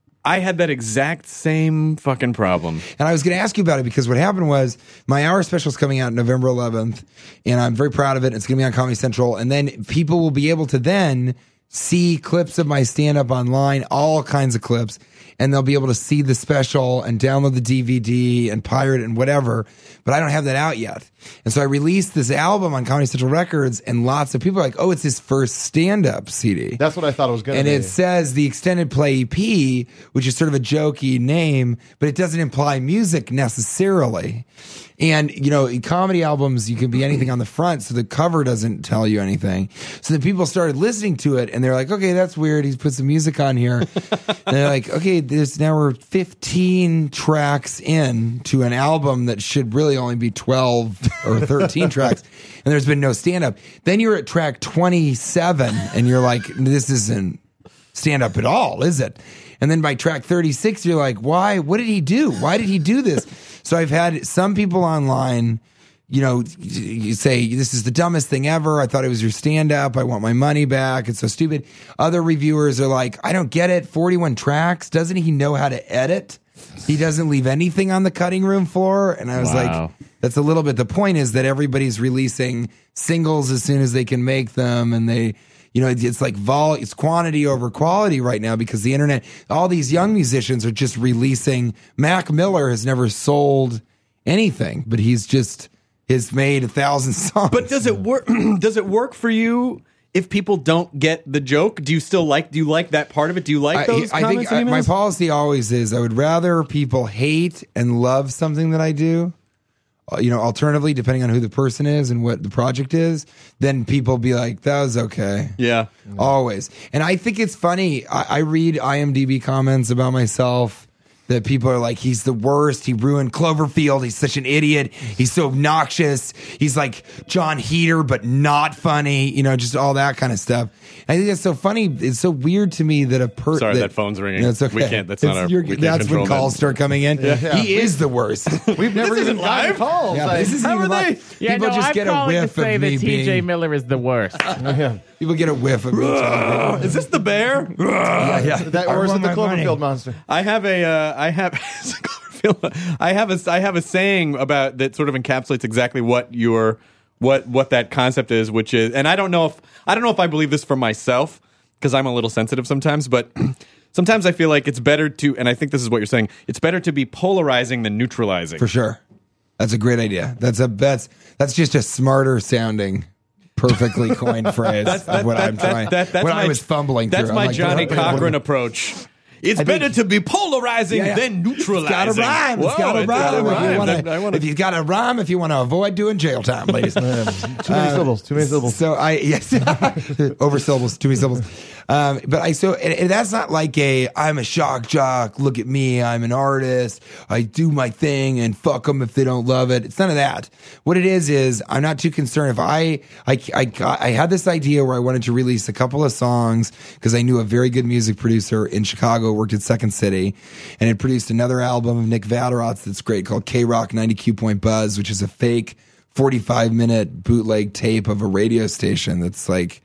I had that exact same fucking problem. And I was going to ask you about it because what happened was my hour special is coming out November eleventh, and I'm very proud of it. It's going to be on Comedy Central, and then people will be able to then see clips of my stand-up online, all kinds of clips, and they'll be able to see the special and download the D V D and pirate it and whatever. But I don't have that out yet. And so I released this album on Comedy Central Records, and lots of people are like, oh, it's his first stand-up C D. That's what I thought it was going to And be. it says the extended play E P, which is sort of a jokey name, but it doesn't imply music necessarily. And, you know, in comedy albums, you can be anything on the front, so the cover doesn't tell you anything. So then people started listening to it, and they're like, okay, that's weird. He's put some music on here. And they're like, okay, there's now we're fifteen tracks in to an album that should really only be twelve or thirteen tracks, and there's been no stand-up. Then you're at track twenty-seven, and you're like, this isn't stand-up at all, is it? And then by track thirty-six, you're like, why? What did he do? Why did he do this? So I've had some people online, you know, you say, this is the dumbest thing ever. I thought it was your stand-up. I want my money back. It's so stupid. Other reviewers are like, I don't get it. forty-one tracks. Doesn't he know how to edit? He doesn't leave anything on the cutting room floor. And I was Wow. like, that's a little bit. The point is that everybody's releasing singles as soon as they can make them. And they, you know, it's like vol, it's quantity over quality right now because the internet, all these young musicians are just releasing. Mac Miller has never sold anything, but he's just, has made a thousand songs. But does it work? Does it work for you if people don't get the joke? Do you still like? Do you like that part of it? Do you like those I, I comments? think I, and my emails? policy always is I would rather people hate and love something that I do, uh, you know, alternatively, depending on who the person is and what the project is, then people be like, that was okay. Yeah. Always. And I think it's funny. I, I read IMDb comments about myself that people are like, he's the worst. He ruined Cloverfield. He's such an idiot. He's so obnoxious. He's like John Heater, but not funny. You know, just all that kind of stuff. I think that's so funny. It's so weird to me that a person. Sorry, that phone's ringing. That's okay. We can't- that's not It's- our- you're- we can't That's when control calls that. start coming in. yeah. He is the worst. We've never This even isn't gotten live? calls. Yeah, Like, this isn't How even are they? like, Yeah, people no, just I'm get a calling to whiff say of that me T J being. Miller is the worst. People get a whiff of me talking. Is this the bear? yeah, yeah. that, I or is it want the my money. Cloverfield monster? I have a. Uh, I have. Cloverfield. I have a. I have a saying about that sort of encapsulates exactly what your what what that concept is, which is, and I don't know if I don't know if I believe this for myself because I'm a little sensitive sometimes, but. Sometimes I feel like it's better to, and I think this is what you're saying, it's better to be polarizing than neutralizing. For sure. That's a great idea. That's a that's that's just a smarter sounding, perfectly coined phrase of what I'm trying. that- that's what my- I was fumbling That's through. I'm my like, Johnny what- what- what- Cochran approach. It's I think- better to be polarizing Yeah, yeah. than neutralizing. It's got to rhyme. It's Whoa, got to it's rhyme. gotta If you rhyme. wanna- I wanna- If you got to rhyme, if you want to avoid doing jail time, ladies. Too many syllables. Too many syllables. So I yes, over syllables, too many syllables. Um, but I so and, and that's not like a I'm a shock jock. Look at me, I'm an artist. I do my thing and fuck them if they don't love it. It's none of that. What it is is I'm not too concerned if I I I, got, I had this idea where I wanted to release a couple of songs because I knew a very good music producer in Chicago, worked at Second City, and had produced another album of Nick Vatterot's that's great called K Rock ninety-Q Point Buzz, which is a fake forty-five minute bootleg tape of a radio station that's like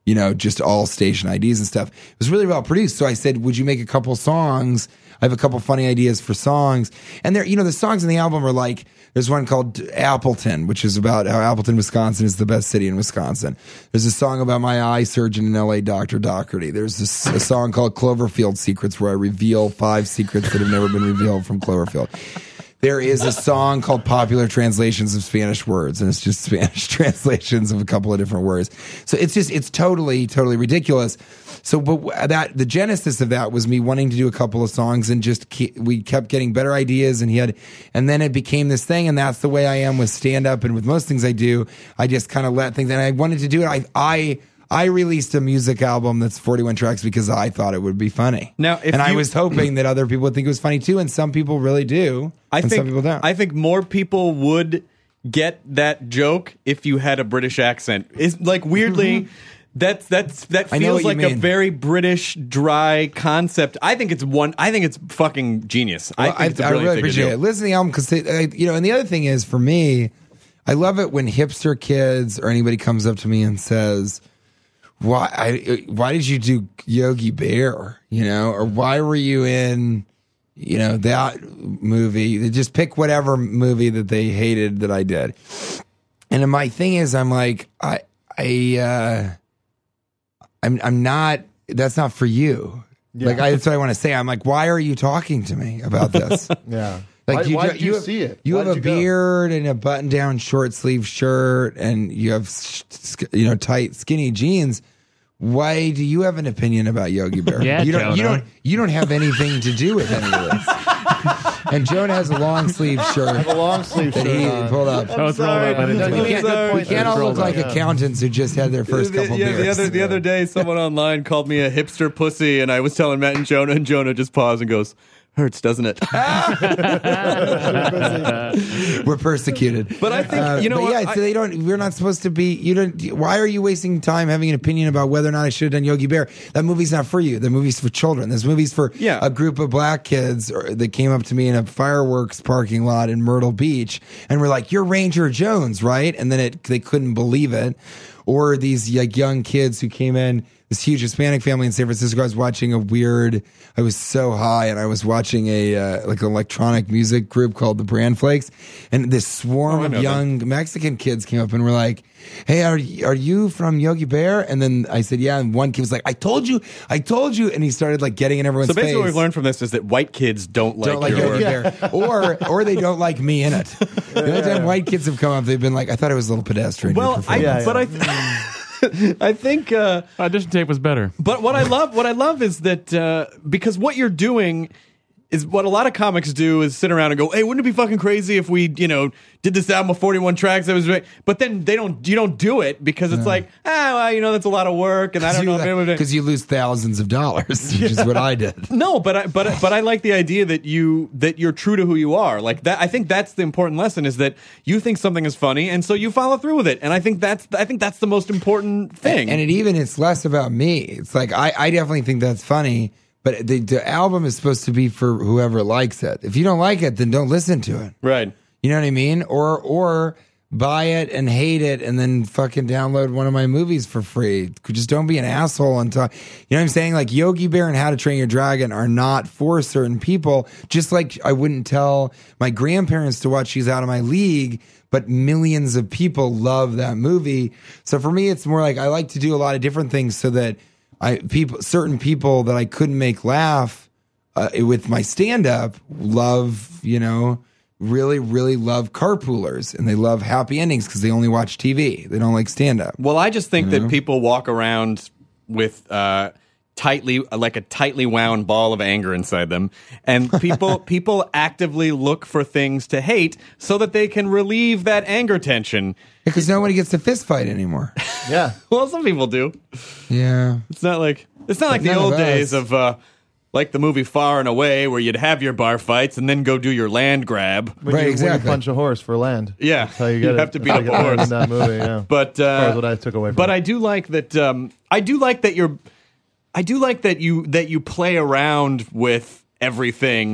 you know, just all station I Ds and stuff. It was really well produced. So I said, would you make a couple songs? I have a couple funny ideas for songs. And there, you know, the songs in the album are like, there's one called Appleton, which is about how Appleton, Wisconsin is the best city in Wisconsin. There's a song about my eye surgeon in L A, Doctor Doherty. There's this, a song called Cloverfield Secrets where I reveal five secrets that have never been revealed from Cloverfield. There is a song called Popular Translations of Spanish Words, and it's just Spanish translations of a couple of different words. So it's just, it's totally, totally ridiculous. So, but that, the genesis of that was me wanting to do a couple of songs and just, keep, we kept getting better ideas and he had, and then it became this thing, and that's the way I am with stand up and with most things I do. I just kind of let things, and I wanted to do it. I, I, I released a music album that's forty-one tracks because I thought it would be funny. Now, if and I you- was hoping that other people would think it was funny too, and some people really do. I and think some people don't. I think more people would get that joke if you had a British accent. It's like weirdly that's that's that I know feels what you like a mean. very British dry concept. I think it's one I think it's fucking genius. I Well, think it's a I brilliant really thing to appreciate do. it. Listen to the album because, you know, and the other thing is for me, I love it when hipster kids or anybody comes up to me and says, "Why? I, why did you do Yogi Bear? You know, or why were you in, you know, that movie? They just pick whatever movie that they hated that I did." And my thing is, I'm like, I, I, uh, I'm, I'm not. That's not for you. Like I, that's what I want to say. I'm like, why are you talking to me about this? Yeah. Like why, you, why ju- did you, you have, see it? You Why have did a go? beard and a button-down short-sleeve shirt, and you have sh- sk- you know tight, skinny jeans. Why do you have an opinion about Yogi Bear? Yeah, you don't. You Jonah. don't. You don't have anything to do with any of this. And Jonah has a long sleeve shirt A long sleeve that shirt he on. pulled up. Oh, it's rolled up. I didn't No, do you it. can't- good point We can't all there. look like Yeah. accountants who just had their first couple yeah, the beers. other the other day, someone online called me a hipster pussy, and I was telling Matt and Jonah, and Jonah just paused and goes, "Hurts, doesn't it?" We're persecuted. But I think, you know but what, yeah, I- so they don't. We're not supposed to be. You don't. Why are you wasting time having an opinion about whether or not I should have done Yogi Bear? That movie's not for you. The movie's for children. This movie's for Yeah. a group of black kids or, that came up to me in a fireworks parking lot in Myrtle Beach and were like, "You're Ranger Jones, right?" And then it, they couldn't believe it. Or these like young kids who came in. This huge Hispanic family in San Francisco. I was watching a weird. I was so high, and I was watching a uh, like an electronic music group called the Bran Flakes, and this swarm Oh, I of know young Mexican kids came up and were like, "Hey, are you, are you from Yogi Bear?" And then I said, "Yeah." And one kid was like, "I told you, I told you," and he started like getting in everyone's So basically, face. what we've learned from this is that white kids don't like Don't like your Yogi work. Bear, or or they don't like me in it. The only time white kids have come up, they've been like, "I thought it was a little pedestrian." your Well, I, performance." Yeah, but I, th- I think. Uh, Audition tape was better. But what I love, what I love is that uh, because what you're doing is what a lot of comics do is sit around and go, "Hey, wouldn't it be fucking crazy if we, you know, did this album of forty-one tracks?" That was, great. But then they don't, you don't do it because it's like, ah, well, you know, that's a lot of work, and I don't know. if anyone- because you lose thousands of dollars, which is what I did. No, but I, but but I like the idea that you that you're true to who you are. Like that, I think that's the important lesson is that you think something is funny, and so you follow through with it. And I think that's I think that's the most important thing. And it even it's less about me. It's like I, I definitely think that's funny, but the, the album is supposed to be for whoever likes it. If you don't like it, then don't listen to it. right. You know what I mean? Or or buy it and hate it, and then fucking download one of my movies for free. Just don't be an asshole and talk. You know what I'm saying? Like Yogi Bear and How to Train Your Dragon are not for certain people. Just like I wouldn't tell my grandparents to watch She's Out of My League, but millions of people love that movie. So for me, it's more like I like to do a lot of different things so that I people certain people that I couldn't make laugh uh, with my stand up love, you know. Really, really love carpoolers, and they love happy endings because they only watch T V. They don't like stand up. Well, I just think that people walk around with uh, tightly, like a tightly wound ball of anger inside them, and people people actively look for things to hate so that they can relieve that anger tension. Because nobody gets to fist fight anymore. Yeah. Well, some people do. Yeah. It's not like it's not like the None of old us. days of uh, like the movie Far and Away, where you'd have your bar fights and then go do your land grab. When Right, you, exactly. When you punch a horse for land. Yeah, That's how you you get it. have to beat That's up how a you get it horse. in that movie, yeah. But uh, As far as what I took away from But it. I do like that. Um, I do like that you're. I do like that you that you play around with everything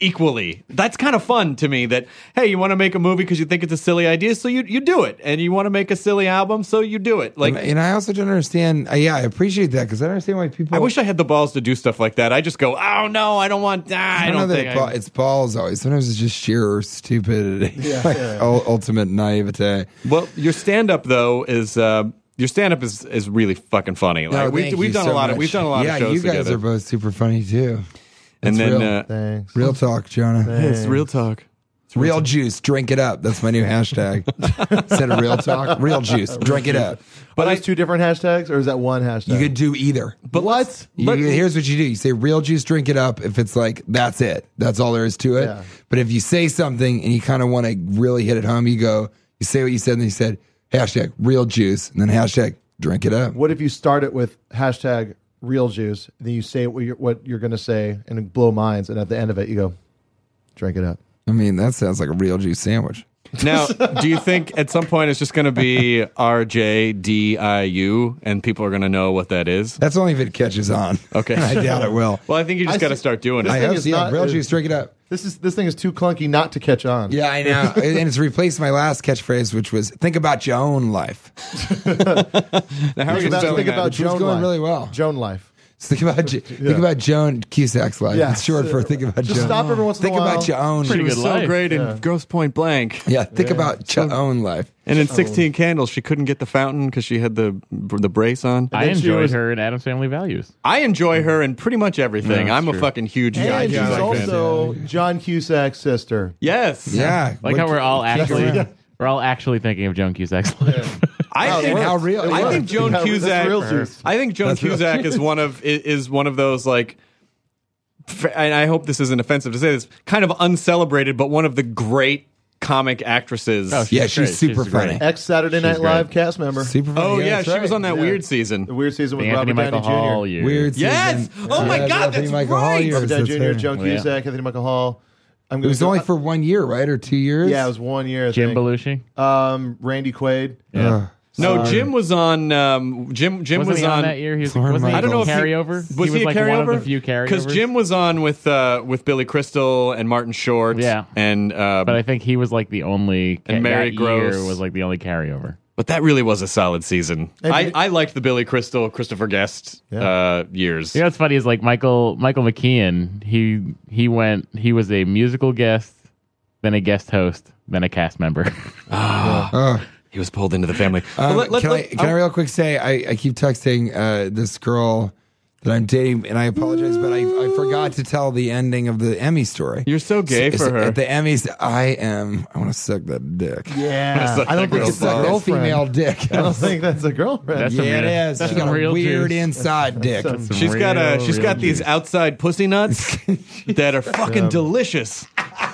equally. That's kind of fun to me that, hey, you want to make a movie because you think it's a silly idea, so you, you do it. And you want to make a silly album, so you do it. Like, and, and I also don't understand. Uh, yeah, I appreciate that because I don't understand why people. I wish I had the balls to do stuff like that. I just go, oh, no, I don't want that. I I don't, don't know think that it ba- I... it's balls always. Sometimes it's just sheer stupidity, like ul- ultimate naivete. Well, your stand-up, though, is... Uh, Your stand-up is, is really fucking funny. Like No, we, thank we've you done so a lot of much. we've done a lot yeah, of shows you guys together. are both super funny too. and It's then real. uh, Thanks. Real talk, Jonah. it's real talk. Real juice, drink it up. That's my new hashtag. Instead of real talk, real juice, drink it up. But But are those I- two different hashtags, or is that one hashtag? You could do either. But what? You- But- here's what you do: you say "real juice, drink it up." If it's like that's it, that's all there is to it. Yeah. But if you say something and you kind of want to really hit it home, you go, you say what you said, and then you said hashtag real juice, and then hashtag drink it up. What if you start it with hashtag real juice, and then you say what you're, what you're going to say and blow minds, and at the end of it, you go, drink it up. I mean, that sounds like a real juice sandwich. Now, do you think at some point it's just going to be R J D I U and people are going to know what that is? That's only if it catches on. Okay. I doubt it will. Well, I think you just I got to see- start doing I it. thing hope is so. Yeah, not- real is- juice, drink it up. This is this thing is too clunky not to catch on. Yeah, I know. And it's replaced my last catchphrase, which was think about your own life. Now, how are Think you about, spelling think that? about Which was Joan going life. really well. Joan life. So think about J- think about Joan Cusack's life. Yeah. It's short for think about Just Joan. stop every once in a Think while. about your own. She Pretty was good so life. great in Yeah. Grosse Point Blank. Yeah, think about your own life. And in sixteen Candles, she couldn't get the fountain because she had the the brace on. I then she enjoyed was- her in Adam's Family Values. I enjoy her in pretty much everything. Yeah, I'm a that's true. fucking huge And John she's Cusack fan. also John Cusack's sister. Yes. Yeah. Like What- how we're all actually Yeah. we're all actually thinking of Joan Cusack's life. I Wow, it think works. how real- It I I works. think Joan Yeah, that's Cusack. real juice. I think Joan Cusack is one of is, is one of those like. f- And I hope this isn't offensive to say this. Kind of uncelebrated, but one of the great comic actresses. Oh, Yeah, She's she's great. super She's funny. great. Ex Saturday Night great. Live cast member. Super funny. Oh yeah, that's she was right. on that Yeah. weird season. The weird season with The Anthony Robert Michael Downey Hall Junior years. Weird Yes! season. Oh my Yeah, God, Anthony that's Michael Hall right! years, Robert Downey that's Junior, right. Joan Oh, yeah. Cusack, Anthony Michael Hall. I'm It gonna was go- only for one year, right, or two years? yeah, it was one year. I Jim think. Belushi. Um, Randy Quaid. Yeah. Ugh. No, Jim was on. Um, Jim Jim Wasn't was he on, on that year? He was, Lauren wasn't he Michaels. I don't know if he- carryover. Was he he, was a like carryover? one of the few carryovers. Because Jim was on with uh, with Billy Crystal and Martin Short. Yeah. and uh, But I think he was like the only. Ca- And Mary that Gross. year was like the only carryover. but that really was a solid season. And I, did- I liked the Billy Crystal, Christopher Guest Yeah. uh, years. You know what's funny is like Michael Michael McKean. He he went. He was a musical guest, then a guest host, then a cast member. Ugh. He was pulled into the family. Um, Well, let- let- can let- I can I real quick say I, I keep texting uh, this girl that I'm dating, and I apologize, but I, I forgot to tell the ending of the Emmy story. You're so gay So- for so her. At the Emmys, I am. I want to suck that dick. Yeah, Suck I don't that think it's girl's a balls. girlfriend. Female dick. I don't think that's a girlfriend. That's some yeah, real- it is. that's She got some a real weird juice. inside dick. Some she's got a real, she's real got these juice. outside pussy nuts that are fucking delicious.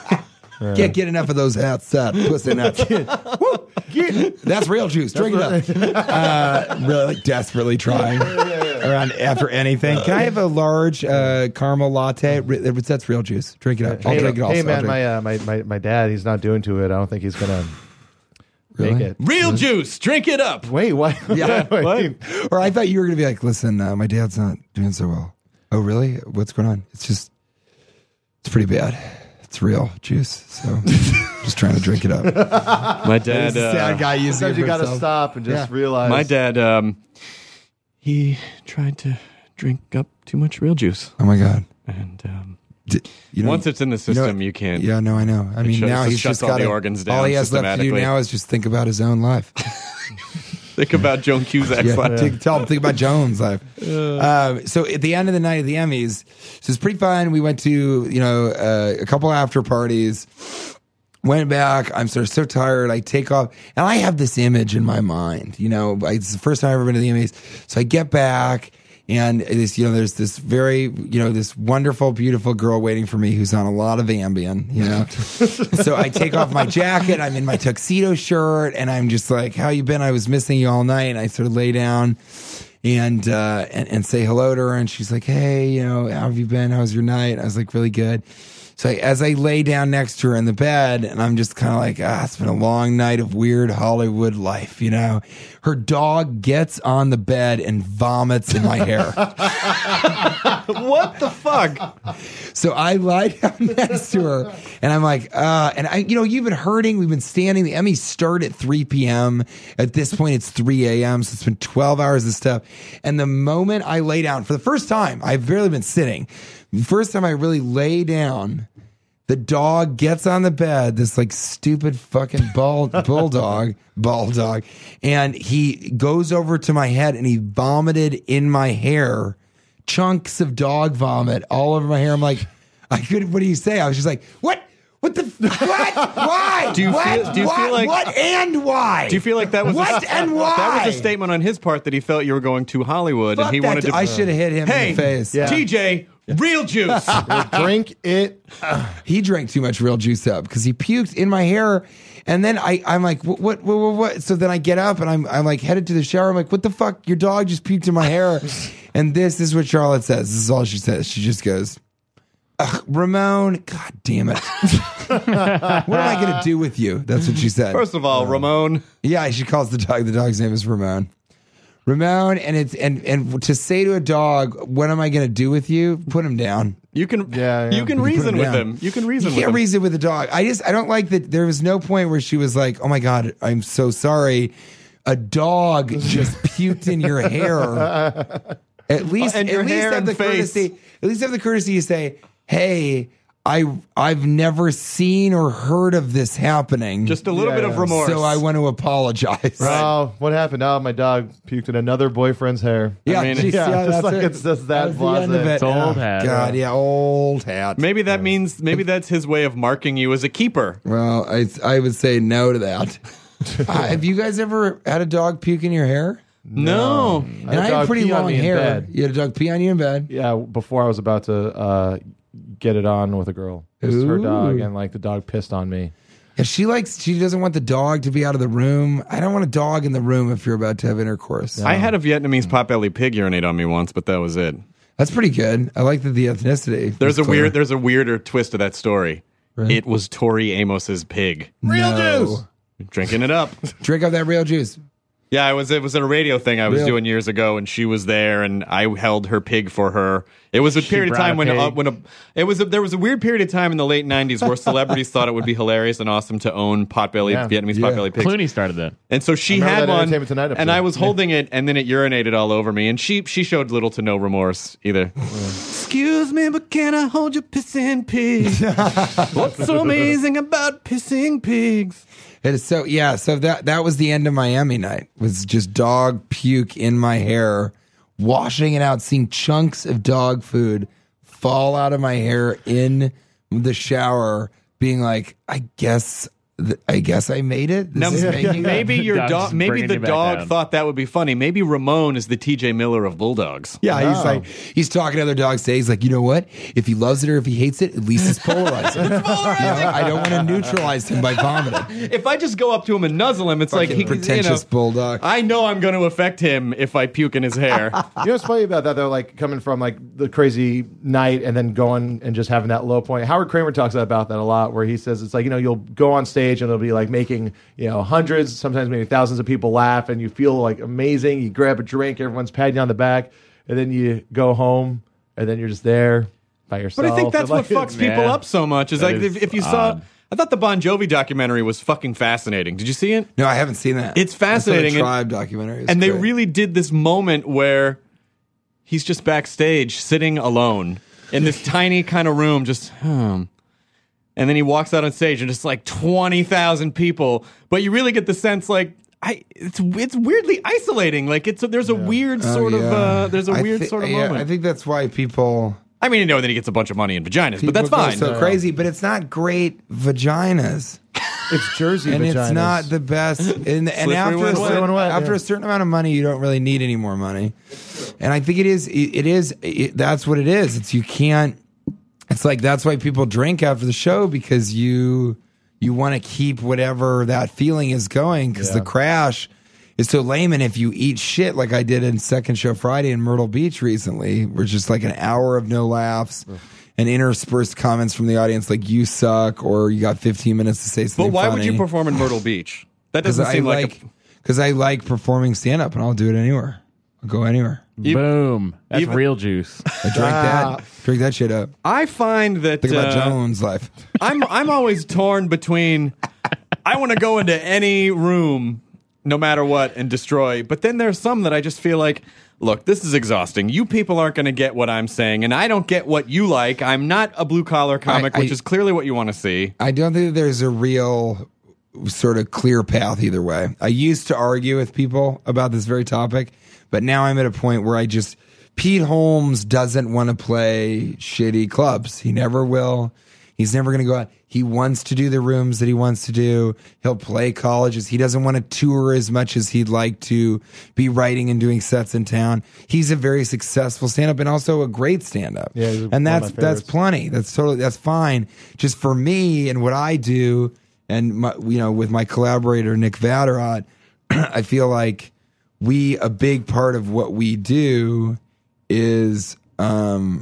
Can't get enough of those outside pussy nuts. Woo! That's real juice. Drink it up. Uh, really like, desperately trying around after anything. Can I have a large uh, caramel latte? Re- That's real juice. Drink it up. I'll hey, drink it all. hey man, my, uh, my my my dad, he's not doing to it. I don't think he's gonna make Really? it. Real juice. Drink it up. Wait, what? Yeah, Wait. Or I thought you were going to be like, listen, uh, my dad's not doing so well. Oh, really? What's going on? It's just, it's pretty bad. It's real juice. So just trying to drink it up. My dad. This is a sad Uh, guy using Sometimes it you for got to himself. stop and just Yeah. realize. my dad. Um, he tried to drink up too much real juice, Oh my God. and um, D- you know, once it's in the you know- system, you can't. Yeah, no, I know. I mean, shuts- now it he's shuts just all got the organs down All he has left to do systematically. now is just think about his own life. Think about Joan Cusack's Yeah, life. think- tell him think about Jones' life. Um, so at the end of the night of the Emmys, so it's pretty fun. We went to you know uh, a couple after parties. Went back. I'm sort of so tired. I take off, and I have this image in my mind. You know, I, it's the first time I've ever been to the Emmys. So I get back, and this, you know, there's this very, you know, this wonderful, beautiful girl waiting for me who's on a lot of Ambien. You know, so I take off my jacket. I'm in my tuxedo shirt, and I'm just like, "How you been? I was missing you all night." And I sort of lay down. And, uh, and and say hello to her, and she's like, "Hey, you know, how have you been? How was your night?" I was like, "Really good." So I, as I lay down next to her in the bed, and I'm just kind of like, ah, it's been a long night of weird Hollywood life, you know. Her dog gets on the bed and vomits in my hair. What the fuck? So I lie down next to her, and I'm like, uh, and I, you know, you've been hurting. We've been standing. The Emmys start at three p.m. At this point, it's three a.m., so it's been twelve hours of stuff. And the moment I lay down, for the first time, I've barely been sitting. The first time I really lay down, the dog gets on the bed, this like stupid fucking bald bulldog, bald dog, and he goes over to my head and he vomited in my hair, chunks of dog vomit all over my hair. I'm like, I couldn't, what do you say? I was just like, what? What the, what? Why? Do you what? feel- do you what? feel like- what and why? Do you feel like that was what a, and why? That was a statement on his part that he felt you were going to Hollywood Fuck and he that wanted dude. to. I should have hit him Hey, in the face. Yeah. T J, real juice. Drink it. He drank too much real juice up because he puked in my hair. And then I, I'm like, what, what, what, what, what? So then I get up and I'm, I'm like headed to the shower. I'm like, what the fuck? Your dog just puked in my hair. And this, this is what Charlotte says. This is all she says. She just goes, ugh, Ramon, God damn it. What am I going to do with you? That's what she said. First of all, Ramon. Yeah, she calls the dog. The dog's name is Ramon. Ramon, and it's and and to say to a dog, "What am I going to do with you?" Put him down. You can, Yeah, yeah. you can You reason put him with down. him. You can reason You with can't him. reason with the dog. I just I don't like that. There was no point where she was like, "Oh my god, I'm so sorry." A dog just puked in your hair. At least, And your at least hair have and the face. courtesy. At least have the courtesy to say, "Hey, I I've never seen or heard of this happening. Just a little Yeah, bit of yeah. remorse. so I want to apologize." Oh, what happened? Oh, my dog puked in another boyfriend's hair. Yeah, I mean, geez, yeah, just that's like it. it's just that was the end of blasé. it. It's old Yeah. hat. God, yeah, old hat. Maybe that means maybe that's his way of marking you as a keeper. Well, I I would say no to that. uh, have you guys ever had a dog puke in your hair? No. And I, a had dog pretty pee on long me in hair. bed. You had a dog pee on you in bed. Yeah, before I was about to uh, get it on with a girl. It was her Ooh. dog, and like the dog pissed on me. Yeah, she likes. She doesn't want the dog to be out of the room. I don't want a dog in the room if you're about to have intercourse. I had a Vietnamese potbelly pig urinate on me once, but that was it. That's pretty good. I like that the ethnicity. There's was a clear. weird there's a weirder twist to that story. Right. It was Tori Amos's pig. real juice. Drinking it up. Drink up that real juice. Yeah, I was. It was a radio thing I was Real- doing years ago, and she was there, and I held her pig for her. It was a period of brought time a when uh, pig. when a it was a, there was a weird period of time in the late nineties where celebrities thought it would be hilarious and awesome to own potbelly Yeah. Vietnamese Yeah. potbelly pigs. Clooney started that. And so she I remember had that one, Entertainment Tonight and episode. I was holding it, and then it urinated all over me, and she she showed little to no remorse either. Excuse me, but can I hold your pissing pig? What's so amazing about pissing pigs? It is so yeah. So that that was the end of Miami night. Was just dog puke in my hair, washing it out, seeing chunks of dog food fall out of my hair in the shower, being like, I guess. th- I guess I made it. This Now, is making maybe your Dog's dog, maybe bringing the you back dog down. thought that would be funny. Maybe Ramon is the T J Miller of bulldogs. Yeah, he's Wow. like he's talking to other dogs today. He's like, you know what? If he loves it or if he hates it, at least it's polarizing. You know, I don't want to neutralize him by vomiting. If I just go up to him and nuzzle him, it's like he, Pretentious you know, bulldog. I know I'm going to affect him if I puke in his hair. You know what's funny about that? They're like coming from like the crazy night and then going and just having that low point. Howard Kramer talks about that a lot, where he says it's like, you know, you'll go on stage and it'll be like making, you know, hundreds, sometimes maybe thousands of people laugh, and you feel like amazing. You grab a drink, everyone's patting you on the back, and then you go home, and then you're just there by yourself. But I think that's And, what like, fucks people Yeah. up so much. Is That like is if, if you saw, odd. I thought the Bon Jovi documentary was fucking fascinating. Did you see it? No, I haven't seen that. It's I saw the fascinating, and- Tribe documentary. It's and they great. really did this moment where he's just backstage sitting alone in this tiny kind of room, just hmm. And then he walks out on stage and just like twenty thousand people. But you really get the sense like I it's it's weirdly isolating. Like it's a, there's a weird Oh, sort of yeah. uh, there's a I weird thi- sort of yeah, moment. I think that's why people. I mean, you know, then he gets a bunch of money in vaginas, but that's people go fine. So crazy, but it's not great vaginas. It's Jersey and vaginas. it's not the best. And, and Slippery after, when a wet. certain, Wet, after yeah. a certain amount of money, you don't really need any more money. And I think it is. It, it is. It, that's what it is. It's you can't. It's like that's why people drink after the show, because you you want to keep whatever that feeling is going, because the crash is so lame. And if you eat shit like I did in Second Show Friday in Myrtle Beach recently, we're just like an hour of no laughs. and interspersed comments from the audience like "you suck" or "you got fifteen minutes to say something." But why funny. would you perform in Myrtle Beach? That doesn't I seem like, like a, because I like performing stand up, and I'll do it anywhere. I'll go anywhere. Boom. That's even- real juice. I drink that, drink that shit up. I find that Think about uh, John Williams' life. I'm I'm always torn between I want to go into any room no matter what and destroy, but then there's some that I just feel like, look, this is exhausting. You people aren't going to get what I'm saying, and I don't get what you like. I'm not a blue collar comic, I- which I- is clearly what you want to see. I don't think that there's a real sort of clear path either way. I used to argue with people about this very topic, but now I'm at a point where I just Pete Holmes doesn't want to play shitty clubs. He never will. He's never going to go out. He wants to do the rooms that he wants to do. He'll play colleges. He doesn't want to tour as much as he'd like to be writing and doing sets in town. He's a very successful stand-up and also a great stand-up. Yeah, he's and one of that's my that's favorites. plenty. That's totally that's fine. Just for me and what I do, and my, you know, with my collaborator Nick Vatterott, I feel like we a big part of what we do is um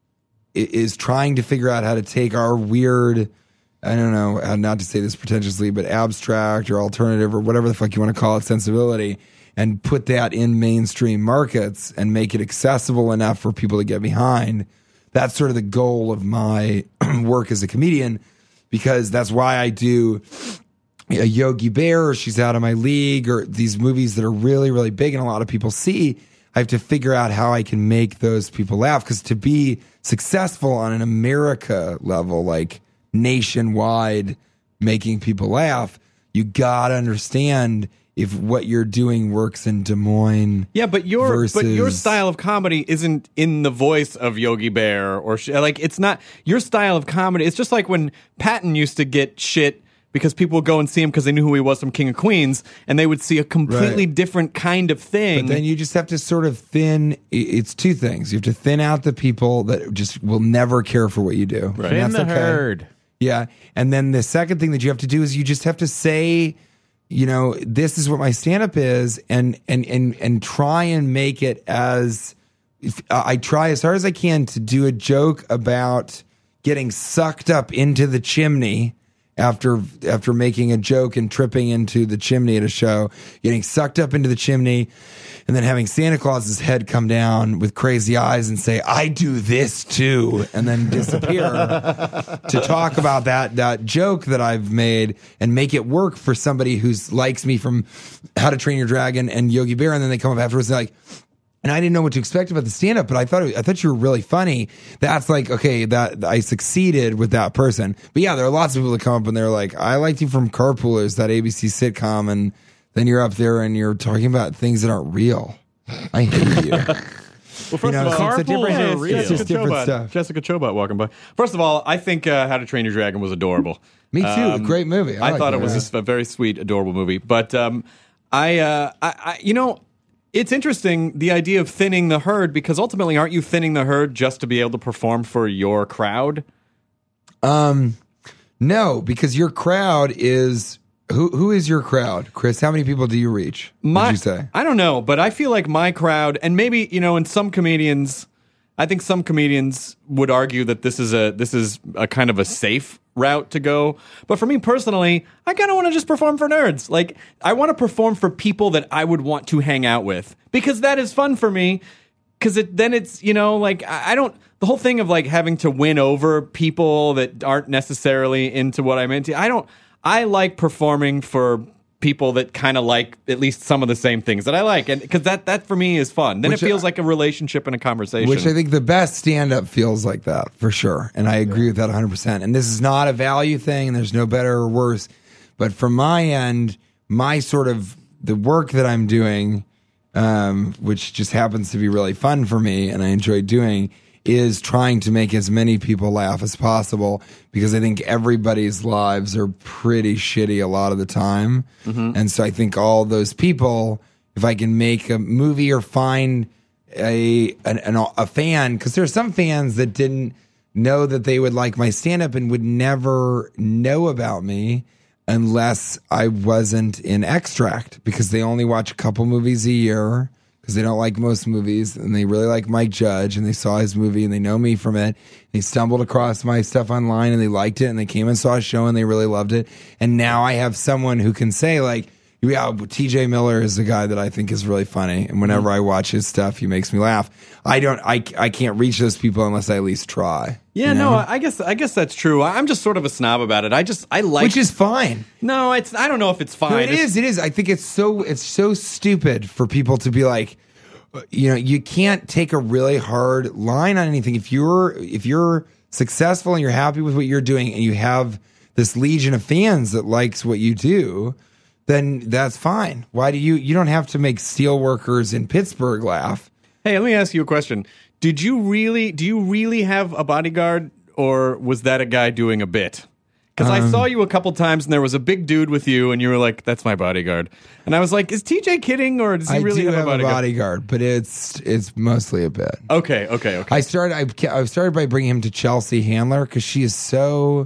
i- is trying to figure out how to take our weird, I don't know how not to say this pretentiously, but abstract or alternative or whatever the fuck you want to call it, sensibility, and put that in mainstream markets and make it accessible enough for people to get behind. That's sort of the goal of my work as a comedian, because that's why I do a Yogi Bear, or She's Out of My League, or these movies that are really, really big and a lot of people see. I have to figure out how I can make those people laugh, because to be successful on an America level, like nationwide, making people laugh, you gotta understand if what you're doing works in Des Moines. Yeah, but your but your versus- style of comedy isn't in the voice of Yogi Bear or sh- like it's not your style of comedy. It's just like when Patton used to get shit because people would go and see him because they knew who he was from King of Queens, and they would see a completely Right. different kind of thing. But then you just have to sort of thin. i- It's two things. You have to thin out the people that just will never care for what you do. Right. And In that's the okay. herd. Yeah. And then the second thing that you have to do is you just have to say, you know, this is what my stand up is, and and and and try and make it as if, uh, I try as hard as I can to do a joke about getting sucked up into the chimney after after making a joke and tripping into the chimney at a show, getting sucked up into the chimney, and then having Santa Claus's head come down with crazy eyes and say, "I do this too," and then disappear to talk about that that joke that I've made and make it work for somebody who likes me from How to Train Your Dragon and Yogi Bear, and then they come up afterwards and they're like, and I didn't know what to expect about the stand-up, but I thought it, I thought you were really funny. That's like, okay, that I succeeded with that person. But yeah, there are lots of people that come up and they're like, I liked you from Carpoolers, that A B C sitcom, and then you're up there and you're talking about things that aren't real. I hate you. well, first You know, of all, it's a different- Yeah, it's- it's just Jessica different Chobot, stuff. Jessica Chobot walking by. First of all, I think uh, How to Train Your Dragon was adorable. Me too. A great movie. I I, like thought that, it was yeah. just a very sweet, adorable movie. But um, I, uh, I, I, you know, it's interesting the idea of thinning the herd, because ultimately, aren't you thinning the herd just to be able to perform for your crowd? Um, no, because your crowd is who? Who is your crowd, Chris? How many people do you reach? My, Would you say? I don't know, but I feel like my crowd, and maybe you know, in some comedians, I think some comedians would argue that this is a this is a kind of a safe route to go. But for me personally, I kind of want to just perform for nerds. Like I want to perform for people that I would want to hang out with, because that is fun for me. Because it then it's you know like I, I don't the whole thing of like having to win over people that aren't necessarily into what I'm into. I don't. I like performing for people that kind of like at least some of the same things that I like, and because that that for me is fun. Then Which it feels I- like a relationship and a conversation. Which I think the best stand up feels like that for sure. And I agree with that one hundred percent. And this is not a value thing, and there's no better or worse. But from my end, my sort of the work that I'm doing, um, which just happens to be really fun for me and I enjoy doing, is trying to make as many people laugh as possible, because I think everybody's lives are pretty shitty a lot of the time. And so I think all those people, if I can make a movie or find a an, an, a fan, because there are some fans that didn't know that they would like my stand-up and would never know about me unless I wasn't in Extract, because they only watch a couple movies a year, because because they don't like most movies, and they really like Mike Judge, and they saw his movie, and they know me from it. They stumbled across my stuff online, and they liked it, and they came and saw a show, and they really loved it. And now I have someone who can say, like, yeah, T J Miller is a guy that I think is really funny, and whenever mm. I watch his stuff, he makes me laugh. I don't, I, I can't reach those people unless I at least try. Yeah, you know? no, I guess, I guess that's true. I'm just sort of a snob about it. I just, I like, which is fine. No, it's, I don't know if it's fine. No, it it's, is, it is. I think it's so, it's so stupid for people to be like, you know, you can't take a really hard line on anything. If you're, if you're successful and you're happy with what you're doing, and you have this legion of fans that likes what you do, then that's fine. Why do you, you don't have to make steelworkers in Pittsburgh laugh. Hey, let me ask you a question. Did you really, do you really have a bodyguard, or was that a guy doing a bit? Because um, I saw you a couple times, and there was a big dude with you, and you were like, that's my bodyguard. And I was like, is T J kidding, or does he I really do have, have a bodyguard? a bodyguard, but it's, it's mostly a bit. Okay, okay, okay. I started, I, I started by bringing him to Chelsea Handler, because she is so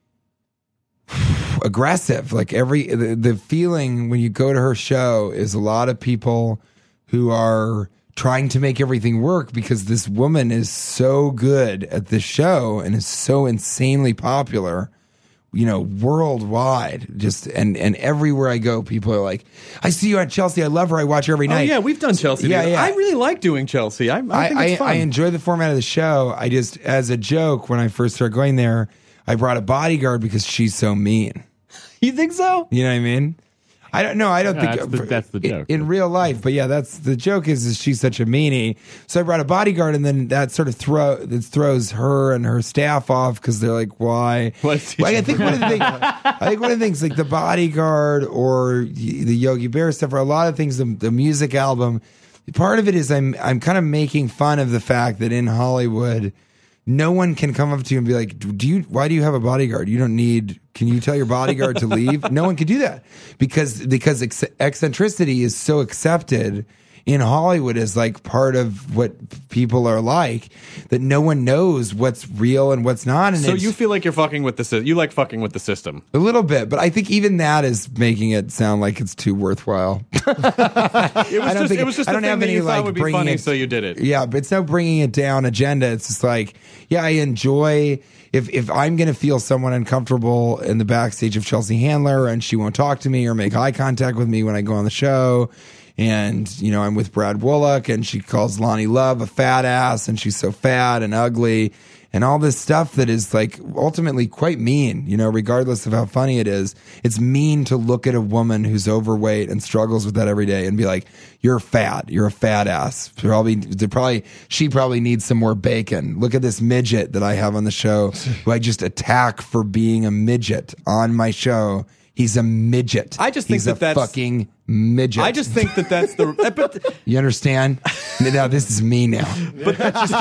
aggressive. Like every the, the feeling when you go to her show is a lot of people who are trying to make everything work, because this woman is so good at this show and is so insanely popular, you know, worldwide. Just and and everywhere I go, people are like, I see you at Chelsea, I love her, I watch her every night. Oh yeah, we've done Chelsea. Yeah, yeah. I really like doing Chelsea. I, I think I, it's fun. I enjoy the format of the show. I just, as a joke, when I first started going there, I brought a bodyguard because she's so mean. You think so? You know what I mean? I don't know. I don't No, think that's the- that's the in- joke. in, real life. But yeah, that's the joke. Is, is she's such a meanie? So I brought a bodyguard, and then that sort of throw that throws her and her staff off, because they're like, why? What's Well, I think one of the things. I think one of the things, like the bodyguard or the Yogi Bear stuff, or a lot of things. The, the music album. Part of it is I'm I'm kind of making fun of the fact that in Hollywood, no one can come up to you and be like, do you, why do you have a bodyguard? You don't need, can you tell your bodyguard to leave? No one can do that, because, because ex- eccentricity is so accepted in Hollywood as like part of what people are like, that no one knows what's real and what's not. And So it's you feel like you're fucking with the system. You like fucking with the system. a little bit, but I think even that is making it sound like it's too worthwhile. It was I don't just, think- it was just I a don't thing have that any, you thought like, would be bringing funny, it- so you did it. Yeah, but it's no bringing it down agenda. It's just like, yeah, I enjoy if if I'm going to feel someone uncomfortable in the backstage of Chelsea Handler, and she won't talk to me or make eye contact with me when I go on the show. And, you know, I'm with Brad Woollock, and she calls Lonnie Love a fat ass, and she's so fat and ugly, and all this stuff that is like ultimately quite mean, you know, regardless of how funny it is. It's mean to look at a woman who's overweight and struggles with that every day and be like, you're fat, you're a fat ass. Probably, they probably, she probably needs some more bacon. Look at this midget that I have on the show who I just attack for being a midget on my show. He's a midget. I just think He's that a that's- fucking midget. I just think that that's the. But You understand? Now this is me now. but that's just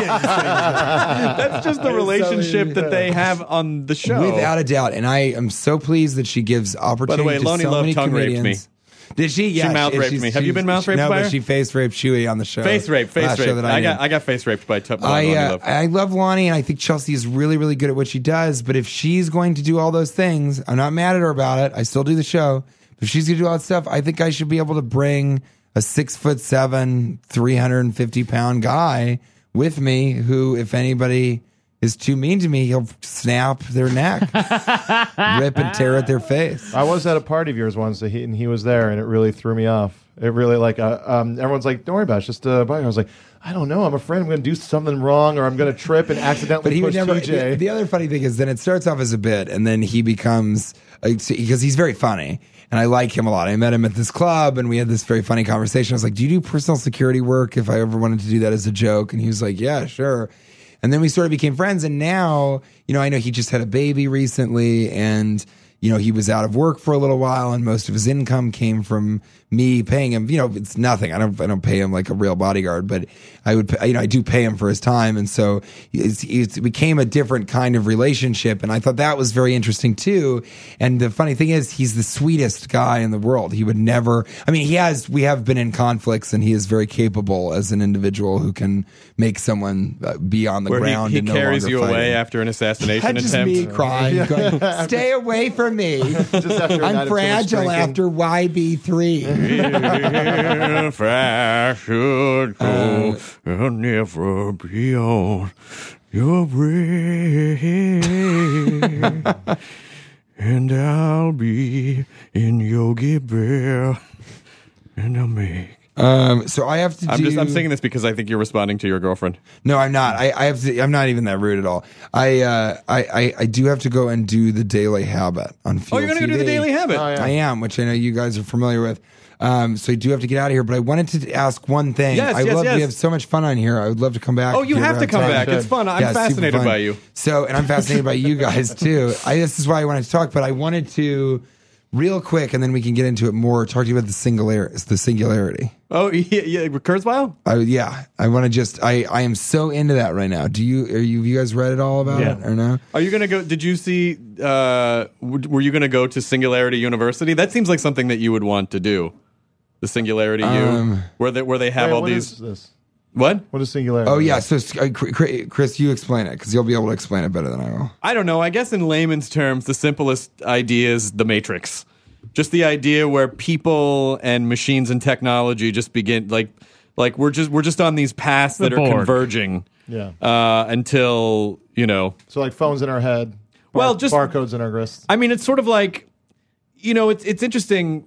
that's just the relationship that they have on the show. Without a doubt. And I am so pleased that she gives opportunity way, to Lonnie so Love many tongue raped comedians. Did she? Yeah, mouth raped she's- me. Have you she's- been mouth raped no, by but her? she face raped Chewy on the show. face rape, face Last rape. show that I, I, got did. I got face raped by Tub. I, Lonnie uh, Love. I love Lonnie, and I think Chelsea is really, really good at what she does. But if she's going to do all those things, I'm not mad at her about it. I still do the show. If she's going to do all that stuff, I think I should be able to bring a six foot seven, three hundred fifty pound guy with me who, if anybody is too mean to me, he'll snap their neck, rip and tear at their face. I was at a party of yours once, and he, and he was there, and it really threw me off. It really, like, uh, um, everyone's like, don't worry about it, it's just a bike. I was like, I don't know, I'm afraid I'm going to do something wrong, or I'm going to trip and accidentally But he would push never. T J. The, the other funny thing is, then it starts off as a bit, and then he becomes because he's very funny, and I like him a lot. I met him at this club, and we had this very funny conversation. I was like, "Do you do personal security work? If I ever wanted to do that as a joke," and he was like, "Yeah, sure." And then we sort of became friends, and now, you know, I know he just had a baby recently, and you know, he was out of work for a little while, and most of his income came from me paying him. You know, it's nothing. I don't, I don't pay him like a real bodyguard, but I would, pay, you know, I do pay him for his time, and so it's, it became a different kind of relationship, and I thought that was very interesting too. And the funny thing is, he's the sweetest guy in the world. He would never. I mean, he has. We have been in conflicts, and he is very capable as an individual who can make someone uh, be on the Where he, ground. he and no carries longer you fighting. away after an assassination That's just attempt. me crying, going, "Stay away from for me. Just after a night I'm of too much fragile drinking. after Y B three. If I should go, I'll never be on your brain. And I'll be in Yogi Bear. And I'll make. Um, so I have to do. I'm just I'm singing this because I think you're responding to your girlfriend. No, I'm not. I, I have to. I'm not even that rude at all. I, uh, I, I, I do have to go and do the Daily Habit on Fuel Oh, you're gonna T V. go do the Daily Habit. Oh, yeah. I am, which I know you guys are familiar with. Um, so I do have to get out of here, but I wanted to ask one thing. Yes, I yes, love. yes. We have so much fun on here. I would love to come back. Oh, if you ever have to come time. back. It's fun. I'm Yeah, super fascinated fun. by you. So, and I'm fascinated by you guys too. I, this is why I wanted to talk, but I wanted to real quick, and then we can get into it more. Talk to you about the singularity. The singularity. Oh, yeah, yeah. Kurzweil? I, yeah, I want to just. I, I am so into that right now. Do you? Are you? Have you guys read it all about Yeah. it or no? Are you gonna go? Did you see? Uh, w- were you gonna go to Singularity University? That seems like something that you would want to do. The Singularity Um, U, where they where they have Wait, all what these. is this? What? What is singularity? Oh yeah. So uh, Cr- Chris, you explain it because you'll be able to explain it better than I will. I don't know. I guess in layman's terms, the simplest idea is the Matrix. Just the idea where people and machines and technology just begin like like we're just we're just on these paths The that are Borg. converging. Yeah. Uh, until you know. So like phones in our head. Bar- Well, just- barcodes in our wrists. I mean, it's sort of like, you know, it's it's interesting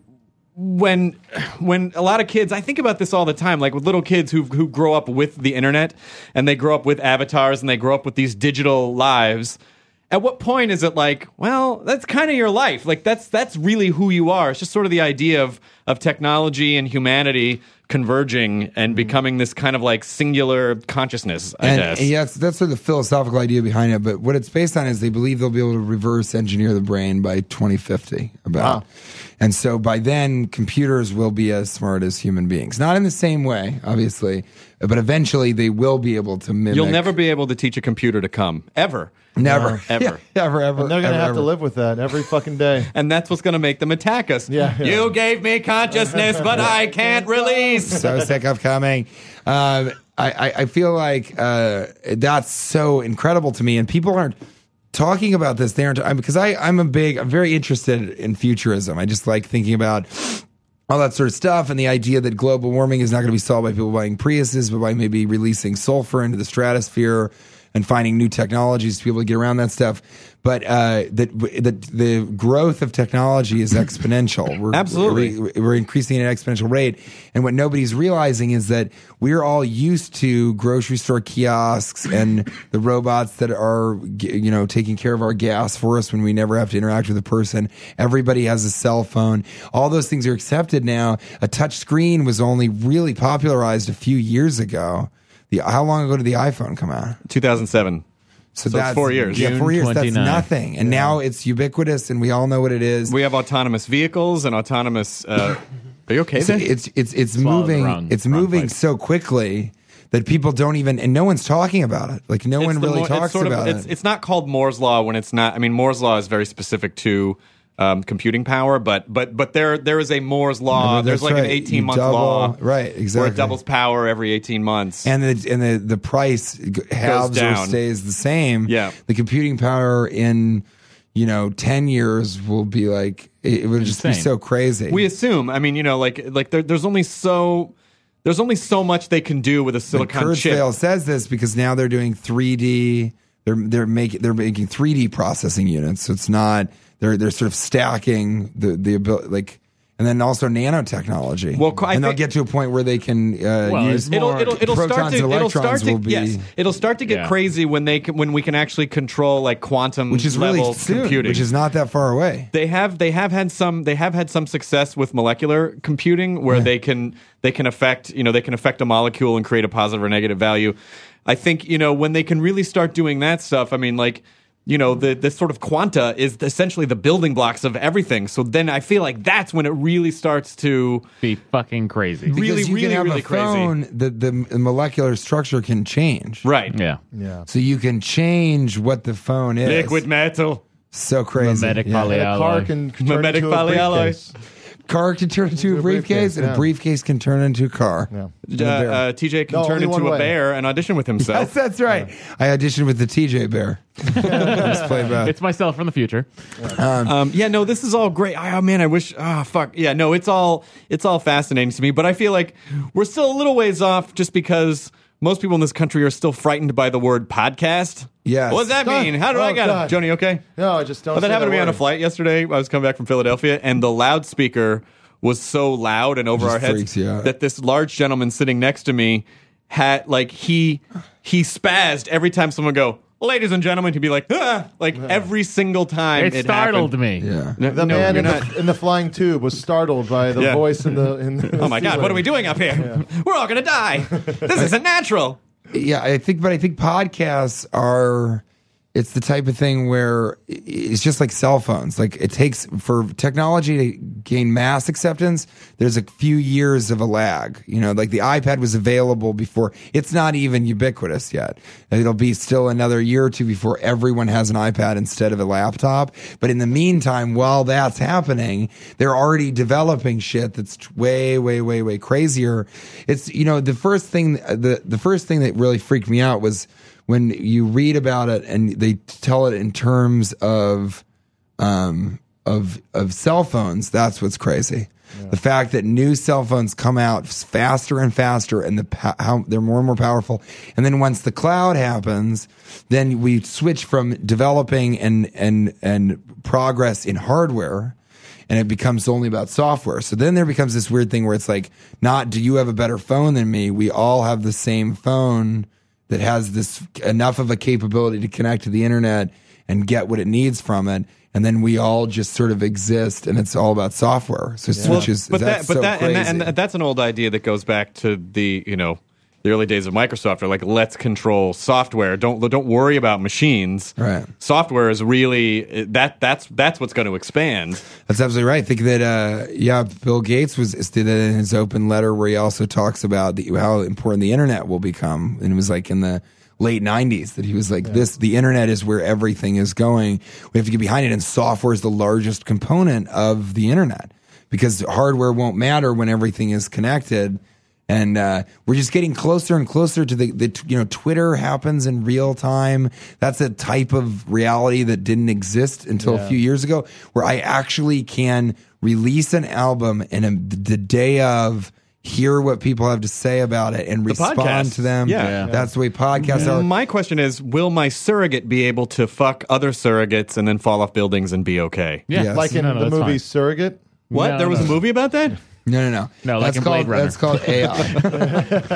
when when a lot of kids. I think about this all the time, like with little kids who who grow up with the internet and they grow up with avatars and they grow up with these digital lives. At what point is it like, well, that's kind of your life? Like that's that's really who you are. It's just sort of the idea of of technology and humanity converging and becoming this kind of like singular consciousness, I And, guess. and yeah, that's, that's sort of the philosophical idea behind it. But what it's based on is they believe they'll be able to reverse engineer the brain by twenty fifty. About, Wow. and so by then, computers will be as smart as human beings. Not in the same way, obviously, but eventually they will be able to mimic. You'll never be able to teach a computer to come ever. never, ever. Yeah, ever, ever. And they're gonna ever, have ever. to live with that every fucking day. And that's what's going to make them attack us. Yeah, yeah. You gave me consciousness, but I can't release. So sick of coming. Um, I, I, I feel like uh, that's so incredible to me, and people aren't talking about this. They aren't I'm, because I I'm a big I'm very interested in futurism. I just like thinking about all that sort of stuff and the idea that global warming is not going to be solved by people buying Priuses, but by maybe releasing sulfur into the stratosphere and finding new technologies to be able to get around that stuff. But uh, that that the growth of technology is exponential. We're, Absolutely. we're, we're increasing at an exponential rate. And what nobody's realizing is that we're all used to grocery store kiosks and the robots that are, you know, taking care of our gas for us when we never have to interact with a person. Everybody has a cell phone. All those things are accepted now. A touch screen was only really popularized a few years ago. The, how long ago did the iPhone come out? two thousand seven. So, So it's that's four years. Yeah, June four years. That's twenty-ninth. nothing. And now it's ubiquitous, and we all know what it is. We have autonomous vehicles and autonomous. Uh, are you okay? So there? it's it's it's Swallowed the moving. wrong- it's wrong moving place. so quickly that people don't even, and no one's talking about it. Like no It's one the really Mo- it's talks sort of- about it's, it. It's not called Moore's law when it's not. I mean, Moore's law is very specific to um, computing power, but but but there there is a Moore's law. That's There's like right. an eighteen You month double- law, right, exactly. where it doubles power every eighteen months. and the and the the price g- halves or down. stays the same. Yeah. the computing power in you know ten years will be like it, it would just be Insane. so crazy. we assume. I mean, you know, like like there, there's only so there's only so much they can do with a But silicon chip. Kurzweil says this because now they're doing three D. They're they're making they're making three D processing units. So it's not they're they're sort of stacking the the ability like. And then also nanotechnology. Well, I and they'll think- get to a point where they can uh, Well, use it's It'll more- it'll it'll start protons to and it'll electrons start to will be, yes it'll start to get Yeah. crazy when they can, when we can actually control like quantum which is level really soon, computing. which is not that far away. they have they have had some they have had some success with molecular computing where they can they can affect you know they can affect a molecule and create a positive or negative value. I think you know when they can really start doing that stuff. I mean, like you know the the sort of quanta is essentially the building blocks of everything. So then I feel like that's when it really starts to Be fucking crazy. Really, Because you really, can have really a phone that the, the molecular structure can change. right. Yeah. Yeah. So you can change what the phone is. Liquid metal. So crazy. Mimetic Yeah. And a car polyalloy. can turn Mimetic into a polyalloy. briefcase. car can turn into a a briefcase, briefcase, and yeah. a briefcase can turn into a car. Yeah. And a bear. Uh, uh, T J can No, turn only into one a way. bear and audition with himself. Yes, that's right. I auditioned with the T J Bear. Just play back. It's myself from the future. Um, yeah, no, this is all great. Oh man, I wish. Ah, fuck. Yeah, no, it's all it's all fascinating to me. But I feel like we're still a little ways off, just because most people in this country are still frightened by the word podcast. Yes. What does that God. mean? How do I Oh, get God. it? Joni, okay? No, I just don't. But that say happened to me on a word. flight yesterday. I was coming back from Philadelphia, and the loudspeaker was so loud and over Just our heads freaks you out. that this large gentleman sitting next to me had like he he spazzed every time someone go, "Ladies and gentlemen," he'd be like, ah! Like every single time It, it, startled happened. me. Yeah. No, The no, man you're in not. the, in the flying tube was startled by the Yeah. voice in the. In the Oh my God! What are we doing up here? We're all gonna die. This isn't natural. Yeah, I think, but I think podcasts are. It's the type of thing where it's just like cell phones. Like it takes for technology to gain mass acceptance. There's a few years of a lag. You know, like the iPad was available before. It's not even ubiquitous yet. It'll be still another year or two before everyone has an iPad instead of a laptop. But in the meantime, while that's happening, they're already developing shit that's way, way, way, way crazier. It's, you know, the first thing, the the first thing that really freaked me out was when you read about it and they tell it in terms of um, of of cell phones. That's what's crazy. Yeah. The fact that new cell phones come out faster and faster, and the po- how they're more and more powerful. And then once the cloud happens, then we switch from developing and and and progress in hardware, and it becomes only about software. So then there becomes this weird thing where it's like, not do you have a better phone than me? We all have the same phone that has this enough of a capability to connect to the internet and get what it needs from it, and then we all just sort of exist, and it's all about software. So Well, switches, but that's that, but so that, crazy. and, that, and that- that's an old idea that goes back to the you know the early days of Microsoft. Are like, let's control software. Don't don't worry about machines. Right. Software is really that that's that's what's going to expand. That's absolutely right. I think that uh, yeah, Bill Gates was did that in his open letter where he also talks about the, how important the internet will become, and it was like in the late nineties that he was like, this, the internet is where everything is going. We have to get behind it. And software is the largest component of the internet because hardware won't matter when everything is connected. And uh, we're just getting closer and closer to the, the, you know, Twitter happens in real time. That's a type of reality that didn't exist until Yeah. a few years ago, where I actually can release an album and a, the day of hear what people have to say about it and respond podcast. to them. Yeah. Yeah. That's the way podcasts are. My question is, will my surrogate be able to fuck other surrogates and then fall off buildings and be okay? Yeah, Yes. Like in No, no, the that's movie fine. Surrogate. What? No, there was no, a no. movie about that? No, no, no. No, like that's in called Blade Runner. that's called A I.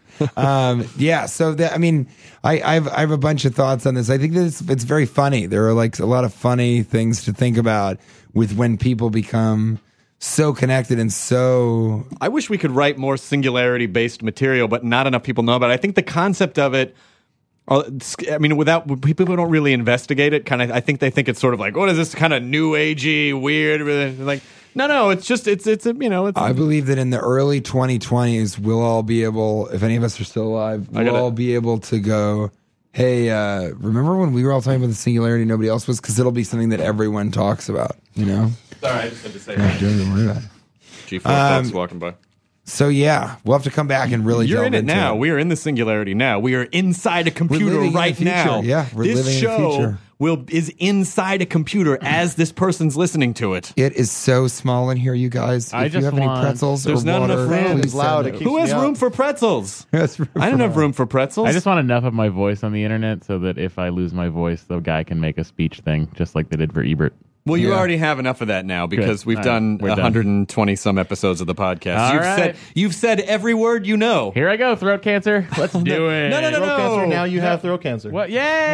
um, yeah. So that, I mean, I I've I have a bunch of thoughts on this. I think that it's it's very funny. There are like a lot of funny things to think about with when people become so connected and so I wish we could write more singularity based material, but not enough people know about it. I think the concept of it, uh, I mean, without people who don't really investigate it, kind of, I think they think it's sort of like, what is this kind of new agey, weird? Like, no, no, it's just, it's, it's, a, you know, it's. I believe that in the early twenty twenties, we'll all be able, if any of us are still alive, I we'll gotta- all be able to go, hey, uh, remember when we were all talking about the singularity, nobody else was? Because it'll be something that everyone talks about, you know? Sorry, I just had to say Yeah, don't worry about it. G four Um, folks walking by. So, yeah, we'll have to come back and really You're delve in it into now. We are in the singularity now. We are inside a computer living in the right future. now. Yeah, we're this living in the show future. will is inside a computer as this person's listening to it. It is so small in here, you guys. I if you just have any want- pretzels There's or not water, enough room. please It's loud. send It it. keeps Who has me room up. for pretzels? That's room I don't for- have room for pretzels. I just want enough of my voice on the internet so that if I lose my voice, the guy can make a speech thing, just like they did for Ebert. Well, you Yeah. already have enough of that now because Good. we've All right. done We're done. one hundred twenty some episodes of the podcast. All you've right. said you've said every word you know. Here I go, throat cancer. Let's do it. No, no, no, Throat no. cancer. Now you have throat cancer. What?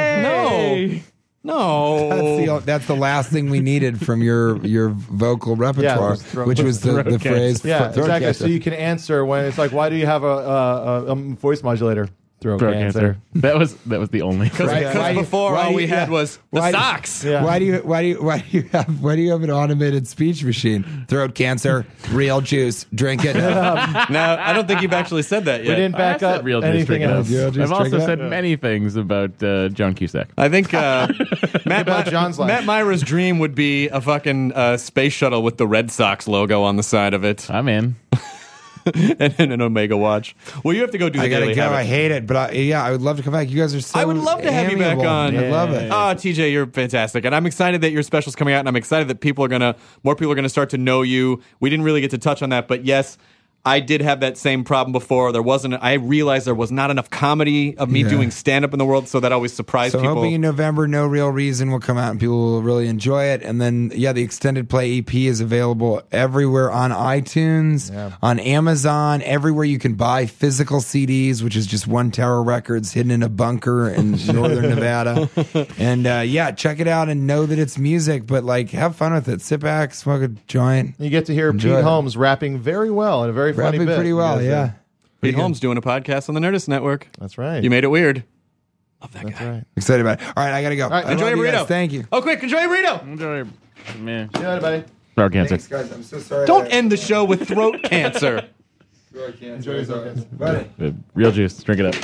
Yay! No. That's the, that's the last thing we needed from your your vocal repertoire, was throat- which was the, throat the cancer. phrase. Yeah, throat exactly. cancer. So you can answer when it's like, why do you have a, a, a, a voice modulator? Throat, Throat cancer. cancer. That was that was the only. Because Why- why do you- before why all do we you- had yeah. was the Why do- socks. Yeah. Why do you why do you why do you have why do you have an automated speech machine? Throat cancer, real juice, drink it. No, I don't think you've actually said that We yet. didn't back I said up real juice, anything drink it up. else. Real juice, I've also drink it said up. many things about uh, John Cusack. I think uh, Matt, about Mi- John's life? Matt Myra's dream would be a fucking uh, space shuttle with the Red Sox logo on the side of it I'm in. and, and an Omega watch. Well, you have to go do the I gotta Daily go. Habit. I hate it, but I, yeah, I would love to come back. You guys are so. I would love to have you back amiable. on. I love it. Oh, T J, you're fantastic, and I'm excited that your special's coming out, and I'm excited that people are gonna, more people are gonna start to know you. We didn't really get to touch on that, but yes, I did have that same problem before. There wasn't. I realized there was not enough comedy of me Yeah. doing stand up in the world, so that always surprised So people. hoping in November, No Real Reason will come out and people will really enjoy it. And then, yeah, the extended play E P is available everywhere on iTunes, Yeah. on Amazon, everywhere you can buy physical C Ds, which is just One Tower Records hidden in a bunker in northern Nevada. And uh, yeah, check it out and know that it's music, but like have fun with it. Sit back, smoke a joint. You get to hear Enjoy Pete it. Holmes rapping very well in a very funny Rapping bit. pretty well, Because, uh, yeah. Pete Holmes doing a podcast on the Nerdist Network. That's right. You made it weird. Love that That's guy. right. Excited about it. All right, I gotta go. right, I Enjoy love your you burrito. guys. Thank you. Oh, quick, enjoy your burrito. Enjoy. Man. See you later, buddy. Throat cancer. Thanks, guys. I'm so sorry. Don't end the show with throat cancer. Enjoy your Buddy. Uh, real juice. Drink it up.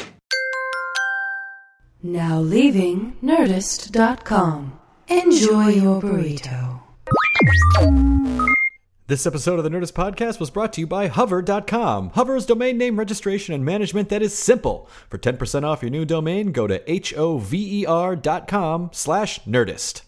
Now leaving Nerdist dot com. Enjoy your burrito. This episode of the Nerdist Podcast was brought to you by Hover dot com. Hover is domain name registration and management that is simple. For ten percent off your new domain, go to H O V E R dot com slash Nerdist.